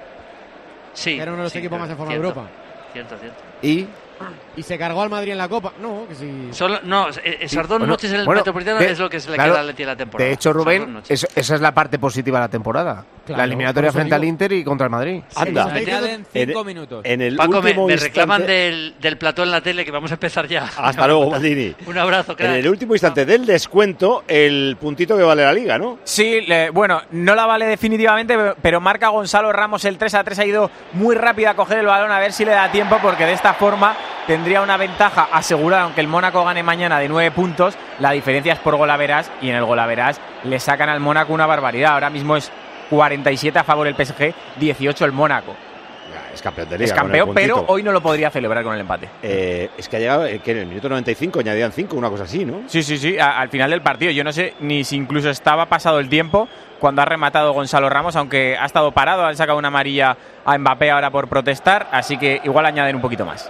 Sí. Era uno de los sí, equipos pero más en forma de cierto, Europa. Cierto, cierto. Y Y se cargó al Madrid en la Copa. No, que sí. Solo, no, eh, esas dos bueno, noches en el bueno, Metropolitano de- es lo que se le claro, queda al Atleti la temporada. de hecho, Esas dos Rubén, noches. eso- esa es la parte positiva de la temporada. Claro, la eliminatoria por eso frente al digo. Inter y contra el Madrid. Anda. Se añaden cinco minutos. En el Paco, me, último me instante- reclaman del, del plató en la tele que vamos a empezar ya. Hasta luego, Maldini. Un abrazo, En crack. el último instante del descuento, el puntito que vale la liga, ¿no? Sí, le- bueno, no la vale definitivamente, pero- pero marca Gonzalo Ramos el tres a tres. Ha ido muy rápido a coger el balón a ver si le da tiempo, porque de esta forma tendría una ventaja asegurada, aunque el Mónaco gane mañana de nueve puntos. La diferencia es por golaveras y en el golaveras le sacan al Mónaco una barbaridad. Ahora mismo es cuarenta y siete a favor el P S G, dieciocho el Mónaco. Es campeón de liga. Es con el campeón, pero puntito. hoy no lo podría celebrar con el empate. Eh, es que ha llegado eh, que en el minuto noventa y cinco añadían cinco, una cosa así, ¿no? Sí, sí, sí, a- al final del partido. Yo no sé ni si incluso estaba pasado el tiempo cuando ha rematado Gonzalo Ramos, aunque ha estado parado, han sacado una amarilla a Mbappé ahora por protestar, así que igual añaden un poquito más.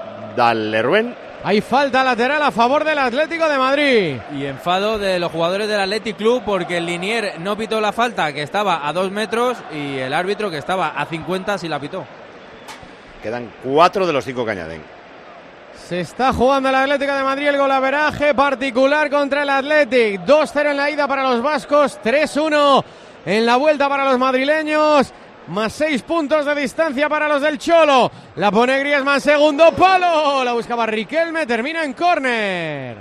Dale, Rubén. Hay falta lateral a favor del Atlético de Madrid. Y enfado de los jugadores del Athletic Club porque el Linier no pitó la falta, que estaba a dos metros, y el árbitro, que estaba a cincuenta, sí la pitó. Quedan cuatro de los cinco que añaden. Se está jugando el Atlético de Madrid el golaveraje particular contra el Athletic. dos cero en la ida para los vascos, tres uno en la vuelta para los madrileños. Más seis puntos de distancia para los del Cholo. La pone Griezmann, segundo palo. La buscaba Riquelme, termina en córner.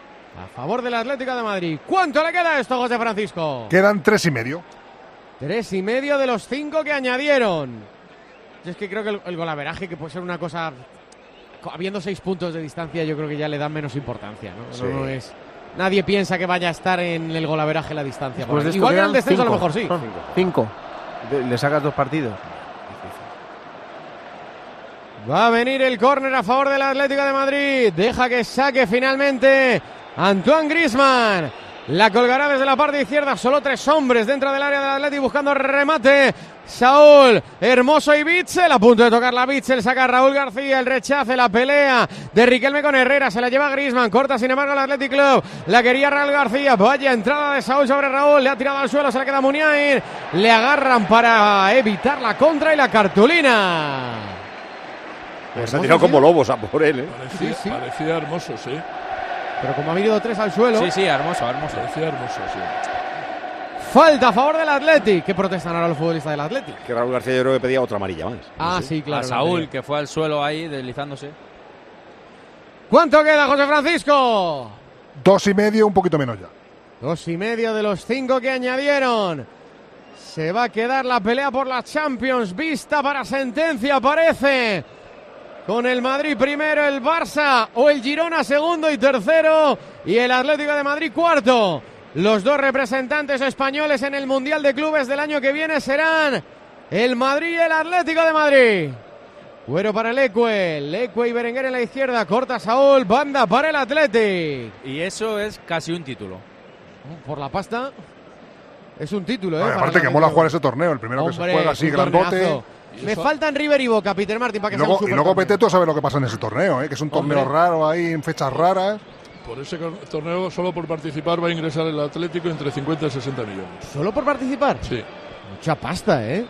A favor del Atlético de Madrid. ¿Cuánto le queda a esto, José Francisco? Quedan tres y medio. Tres y medio de los cinco que añadieron. Yo es que creo que el, el golaveraje, que puede ser una cosa... Habiendo seis puntos de distancia, yo creo que ya le dan menos importancia, ¿no? Sí. No, no es... Nadie piensa que vaya a estar en el golaveraje la distancia. Después de esto Igual que en el quedan descenso a lo cinco. mejor sí. Cinco. Cinco. De- Le sacas dos partidos. Va a venir el córner a favor del Atlético de Madrid. Deja que saque finalmente Antoine Griezmann. La colgará desde la parte izquierda. Solo tres hombres dentro del área del Atlético buscando remate. Saúl, Hermoso y Bitzel. A punto de tocar la Bitzel. Saca a Raúl García. El rechace, la pelea de Riquelme con Herrera. Se la lleva Griezmann. Corta sin embargo el Athletic Club. La quería Raúl García. Vaya entrada de Saúl sobre Raúl. Le ha tirado al suelo. Se le queda Muniain. Le agarran para evitar la contra y la cartulina. Se ha tirado como lobos a por él, ¿eh? Parecía, Sí, sí. parecía hermoso, sí. Pero como ha venido tres al suelo. Sí, sí, hermoso, hermoso. Parecía hermoso, sí. Falta a favor del Athletic. ¿Qué protestan ahora los futbolistas del Athletic? Que Raúl García yo creo que pedía otra amarilla más. Ah, sí, claro. A Saúl, que fue al suelo ahí deslizándose. ¿Cuánto queda, José Francisco? Dos y medio, un poquito menos ya. Dos y medio de los cinco que añadieron. Se va a quedar la pelea por la Champions vista para sentencia, parece. Con el Madrid primero, el Barça o el Girona segundo y tercero y el Atlético de Madrid cuarto. Los dos representantes españoles en el Mundial de Clubes del año que viene serán el Madrid y el Atlético de Madrid. Cuero para Leque, Leque y Berenguer en la izquierda, corta Saúl, banda para el Atlético. Y eso es casi un título. Por la pasta, es un título, ¿eh? Vale, aparte que mola jugar ese torneo, el primero Hombre, que se juega así, grandote. Me faltan River y Boca, Peter Martin, para que Y luego, sea un y luego supertorneo. Peteto sabe lo que pasa en ese torneo, ¿eh? Que es un torneo Hombre. raro ahí, en fechas raras. Por ese torneo, solo por participar, va a ingresar el Atlético entre cincuenta y sesenta millones. ¿Solo por participar? Sí. Mucha pasta, ¿eh?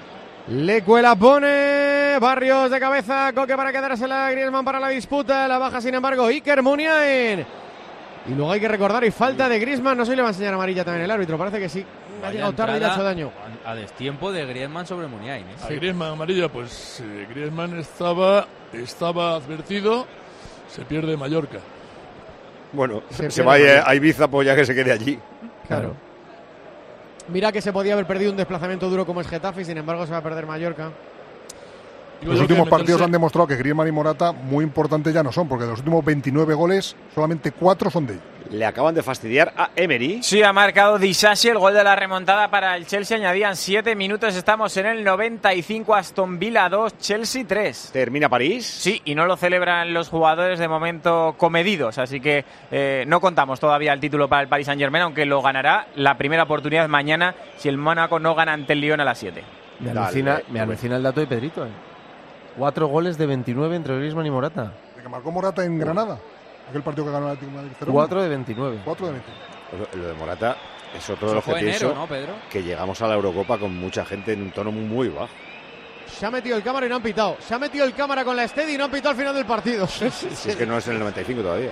Leque la pone, Barrios de cabeza, Coque para quedársela, Griezmann para la disputa, la baja sin embargo Iker Muniain. Y luego hay que recordar, y falta de Griezmann, no sé si le va a enseñar amarilla también el árbitro, parece que sí. Ha Vaya llegado tarde y le ha hecho daño. A destiempo de Griezmann sobre Muniain. ¿eh? A Griezmann amarilla, pues eh, Griezmann estaba, estaba advertido, se pierde Mallorca. Bueno, Se se, pierde vaya Mallorca. a Ibiza, pues ya que se quede allí. Claro. Mira que se podía haber perdido un desplazamiento duro como es Getafe y sin embargo se va a perder Mallorca. Los últimos partidos han demostrado que Griezmann y Morata muy importantes ya no son, porque de los últimos veintinueve goles, solamente cuatro son de ellos. Le acaban de fastidiar a Emery. Sí, ha marcado Disasi el gol de la remontada para el Chelsea. Añadían siete minutos. Estamos en el noventa y cinco. Aston Villa dos, Chelsea tres. ¿Termina París? Sí, y no lo celebran los jugadores de momento comedidos. Así que eh, no contamos todavía el título para el Paris Saint-Germain, aunque lo ganará la primera oportunidad mañana si el Mónaco no gana ante el Lyon a las siete. Me alucina, me alucina el dato de Pedrito, ¿eh? Cuatro goles de veintinueve entre Griezmann y Morata. ¿De que marcó Morata en Granada? Aquel partido que ganó el Atlético de Madrid. cero uno. Cuatro de veintinueve. Cuatro de veintinueve. Lo, lo de Morata es otro de Eso los que fue enero, pienso ¿no, Pedro? que llegamos a la Eurocopa con mucha gente en un tono muy bajo. Se ha metido el cámara y no han pitado. Se ha metido el cámara con la Steady y no han pitado al final del partido. Si es que no es en el noventa y cinco todavía.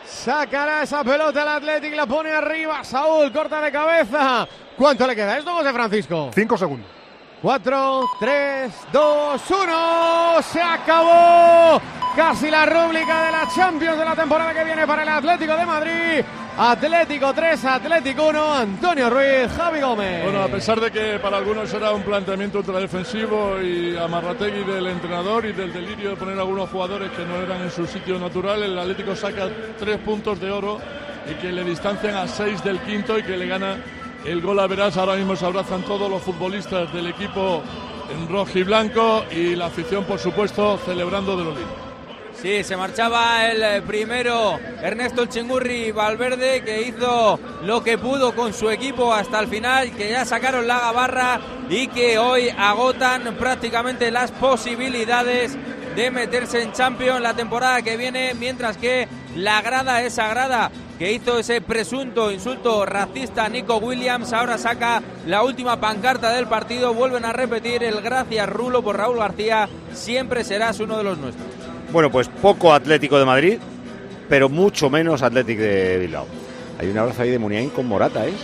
Sacará esa pelota el Athletic, la pone arriba. Saúl corta de cabeza. ¿Cuánto le queda esto, José Francisco? Cinco segundos. cuatro, tres, dos, uno. Se acabó. Casi la rúbrica de la Champions de la temporada que viene para el Atlético de Madrid. Atlético tres, Atlético uno. Antonio Ruiz, Javi Gómez. Bueno, a pesar de que para algunos era un planteamiento ultradefensivo y amarrategui del entrenador y del delirio de poner a algunos jugadores que no eran en su sitio natural, el Atlético saca tres puntos de oro y que le distancian a seis del quinto y que le gana el gol a Verás. Ahora mismo se abrazan todos los futbolistas del equipo en rojo y blanco y la afición, por supuesto, celebrando de lo lindo. Sí, se marchaba el primero Ernesto Chingurri Valverde, que hizo lo que pudo con su equipo hasta el final, que ya sacaron la gabarra y que hoy agotan prácticamente las posibilidades de meterse en Champions la temporada que viene, mientras que la grada es sagrada que hizo ese presunto insulto racista a Nico Williams ahora saca la última pancarta del partido. Vuelven a repetir el gracias Rulo por Raúl García, siempre serás uno de los nuestros. Bueno, pues poco Atlético de Madrid, pero mucho menos Atlético de Bilbao. Hay un abrazo ahí de Muniain con Morata, ¿es?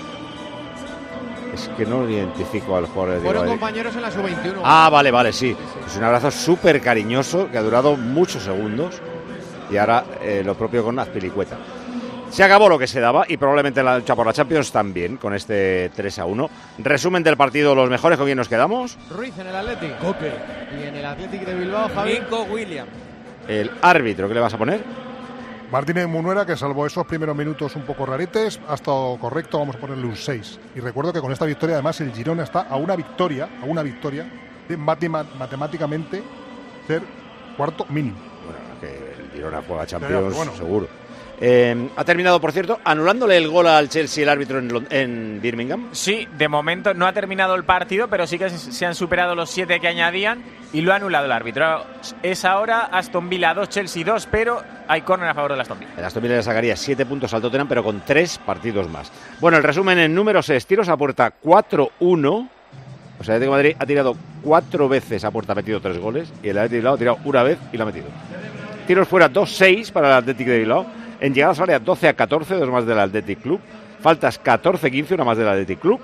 Es que no lo identifico al jugador de Fueron Madrid. compañeros en la sub veintiuno. Ah, vale, vale, sí. Es un abrazo súper cariñoso que ha durado muchos segundos y ahora eh, lo propio con Azpilicueta. Se acabó lo que se daba y probablemente la lucha por la Champions también con este tres a uno. Resumen del partido, los mejores, ¿con quién nos quedamos? Ruiz en el Athletic. Coque. Y en el Athletic de Bilbao, Javi. Nico Williams. El árbitro, ¿qué le vas a poner? Martínez Munuera, que salvo esos primeros minutos un poco raretes, ha estado correcto, vamos a ponerle un seis. Y recuerdo que con esta victoria, además, el Girona está a una victoria, a una victoria, de matem- matemáticamente ser cuarto mínimo. Bueno, que el Girona juega Champions, Ya, ya, bueno. seguro. Eh, ha terminado, por cierto, anulándole el gol al Chelsea el árbitro en, Lon- en Birmingham. Sí, de momento no ha terminado el partido, pero sí que se han superado los siete que añadían y lo ha anulado el árbitro. Es ahora Aston Villa dos, Chelsea dos, pero hay córner a favor del Aston Villa. El Aston Villa le sacaría siete puntos al Tottenham, pero con tres partidos más. Bueno, el resumen en números es tiros a puerta cuatro uno. O sea, el Atlético de Madrid ha tirado cuatro veces a puerta, ha metido tres goles, y el Atlético de Bilbao ha tirado una vez y lo ha metido. Tiros fuera dos seis para el Atlético de Bilbao. En llegadas al área doce a catorce, dos más del Athletic Club. Faltas catorce quince, una más del Athletic Club.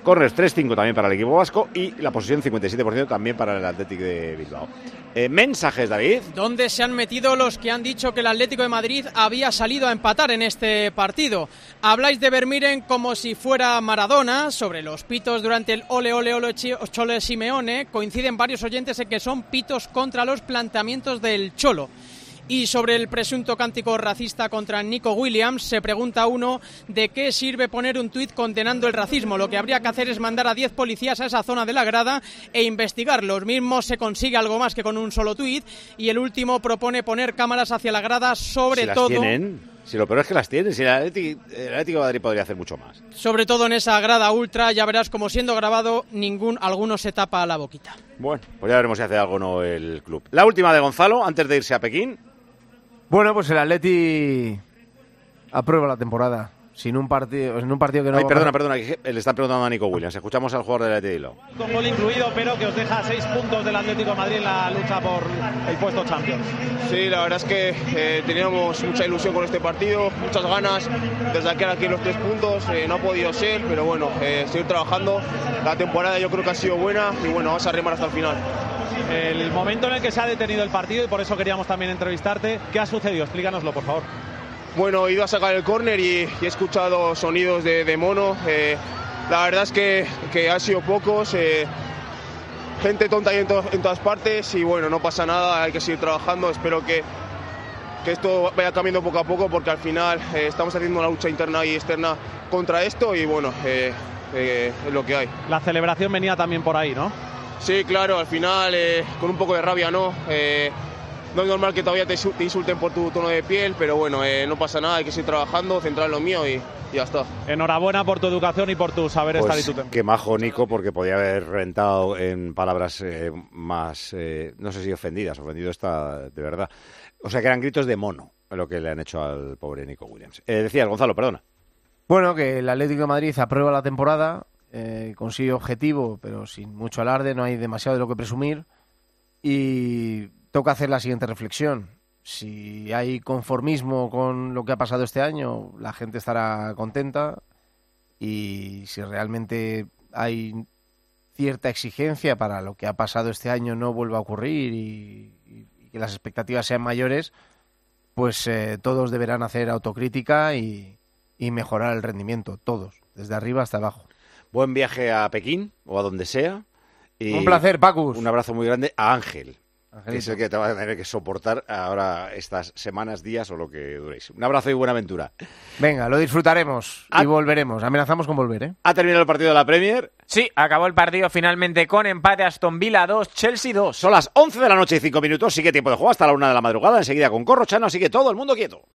Corners tres cinco también para el equipo vasco y la posesión cincuenta y siete por ciento también para el Athletic de Bilbao. Eh, mensajes, David. ¿Dónde se han metido los que han dicho que el Atlético de Madrid había salido a empatar en este partido? Habláis de Vermiren como si fuera Maradona. Sobre los pitos durante el ole ole ole Cholo Simeone coinciden varios oyentes en que son pitos contra los planteamientos del Cholo. Y sobre el presunto cántico racista contra Nico Williams, se pregunta uno de qué sirve poner un tuit condenando el racismo. Lo que habría que hacer es mandar a diez policías a esa zona de la grada e investigar. Los mismos se consigue algo más que con un solo tuit. Y el último propone poner cámaras hacia la grada, sobre si las todo... tienen, si lo peor es que las tienen, si el Atlético, el Atlético de Madrid podría hacer mucho más. Sobre todo en esa grada ultra, ya verás como siendo grabado, ningún alguno se tapa la boquita. Bueno, pues ya veremos si hace algo o no el club. La última de Gonzalo, antes de irse a Pekín. Bueno, pues el Atleti aprueba la temporada. Sin un partido, en un partido que no... Ay, perdona, perdona, que le están preguntando a Nico Williams. Escuchamos al jugador del Atleti. Con gol incluido, pero que os deja seis puntos del Atlético de Madrid en la lucha por el puesto Champions. Sí, la verdad es que eh, teníamos mucha ilusión con este partido, muchas ganas de sacar aquí los tres puntos. Eh, no ha podido ser, pero bueno, eh, seguir trabajando. La temporada yo creo que ha sido buena y bueno, vamos a remar hasta el final. El momento en el que se ha detenido el partido, y por eso queríamos también entrevistarte, ¿qué ha sucedido? Explícanoslo, por favor. Bueno, he ido a sacar el córner y, y he escuchado sonidos de, de mono. Eh, la verdad es que, que han sido pocos. Eh, gente tonta ahí en, to en todas partes y bueno, no pasa nada, hay que seguir trabajando. Espero que, que esto vaya cambiando poco a poco porque al final eh, estamos haciendo una lucha interna y externa contra esto y bueno, eh, eh, es lo que hay. La celebración venía también por ahí, ¿no? Sí, claro, al final eh, con un poco de rabia, ¿no? Eh, no es normal que todavía te, te insulten por tu tono de piel, pero bueno, eh, no pasa nada, hay que seguir trabajando, centrar en lo mío y, y ya está. Enhorabuena por tu educación y por tu saber pues estar y tu tempo. Qué majo, Nico, porque podía haber reventado en palabras eh, más, eh, no sé si ofendidas, ofendido está de verdad. O sea que eran gritos de mono lo que le han hecho al pobre Nico Williams. Eh, decías, Gonzalo, perdona. Bueno, que el Atlético de Madrid aprueba la temporada, eh, consigue objetivo, pero sin mucho alarde, no hay demasiado de lo que presumir y toca hacer la siguiente reflexión. Si hay conformismo con lo que ha pasado este año, la gente estará contenta y si realmente hay cierta exigencia para lo que ha pasado este año no vuelva a ocurrir y, y, y que las expectativas sean mayores, pues eh, todos deberán hacer autocrítica y, y mejorar el rendimiento, todos, desde arriba hasta abajo. Buen viaje a Pekín o a donde sea. Y un placer, Pacus. Un abrazo muy grande a Ángel. Angelito. Que es el que te va a tener que soportar ahora estas semanas, días o lo que duréis. Un abrazo y buena aventura. Venga, lo disfrutaremos y volveremos. Amenazamos con volver, ¿eh? ¿Ha terminado el partido de la Premier? Sí, acabó el partido finalmente con empate. Aston Villa dos, Chelsea dos. Son las once de la noche y cinco minutos. Sigue tiempo de juego hasta la una de la madrugada. Enseguida con Corrochano, así que todo el mundo quieto.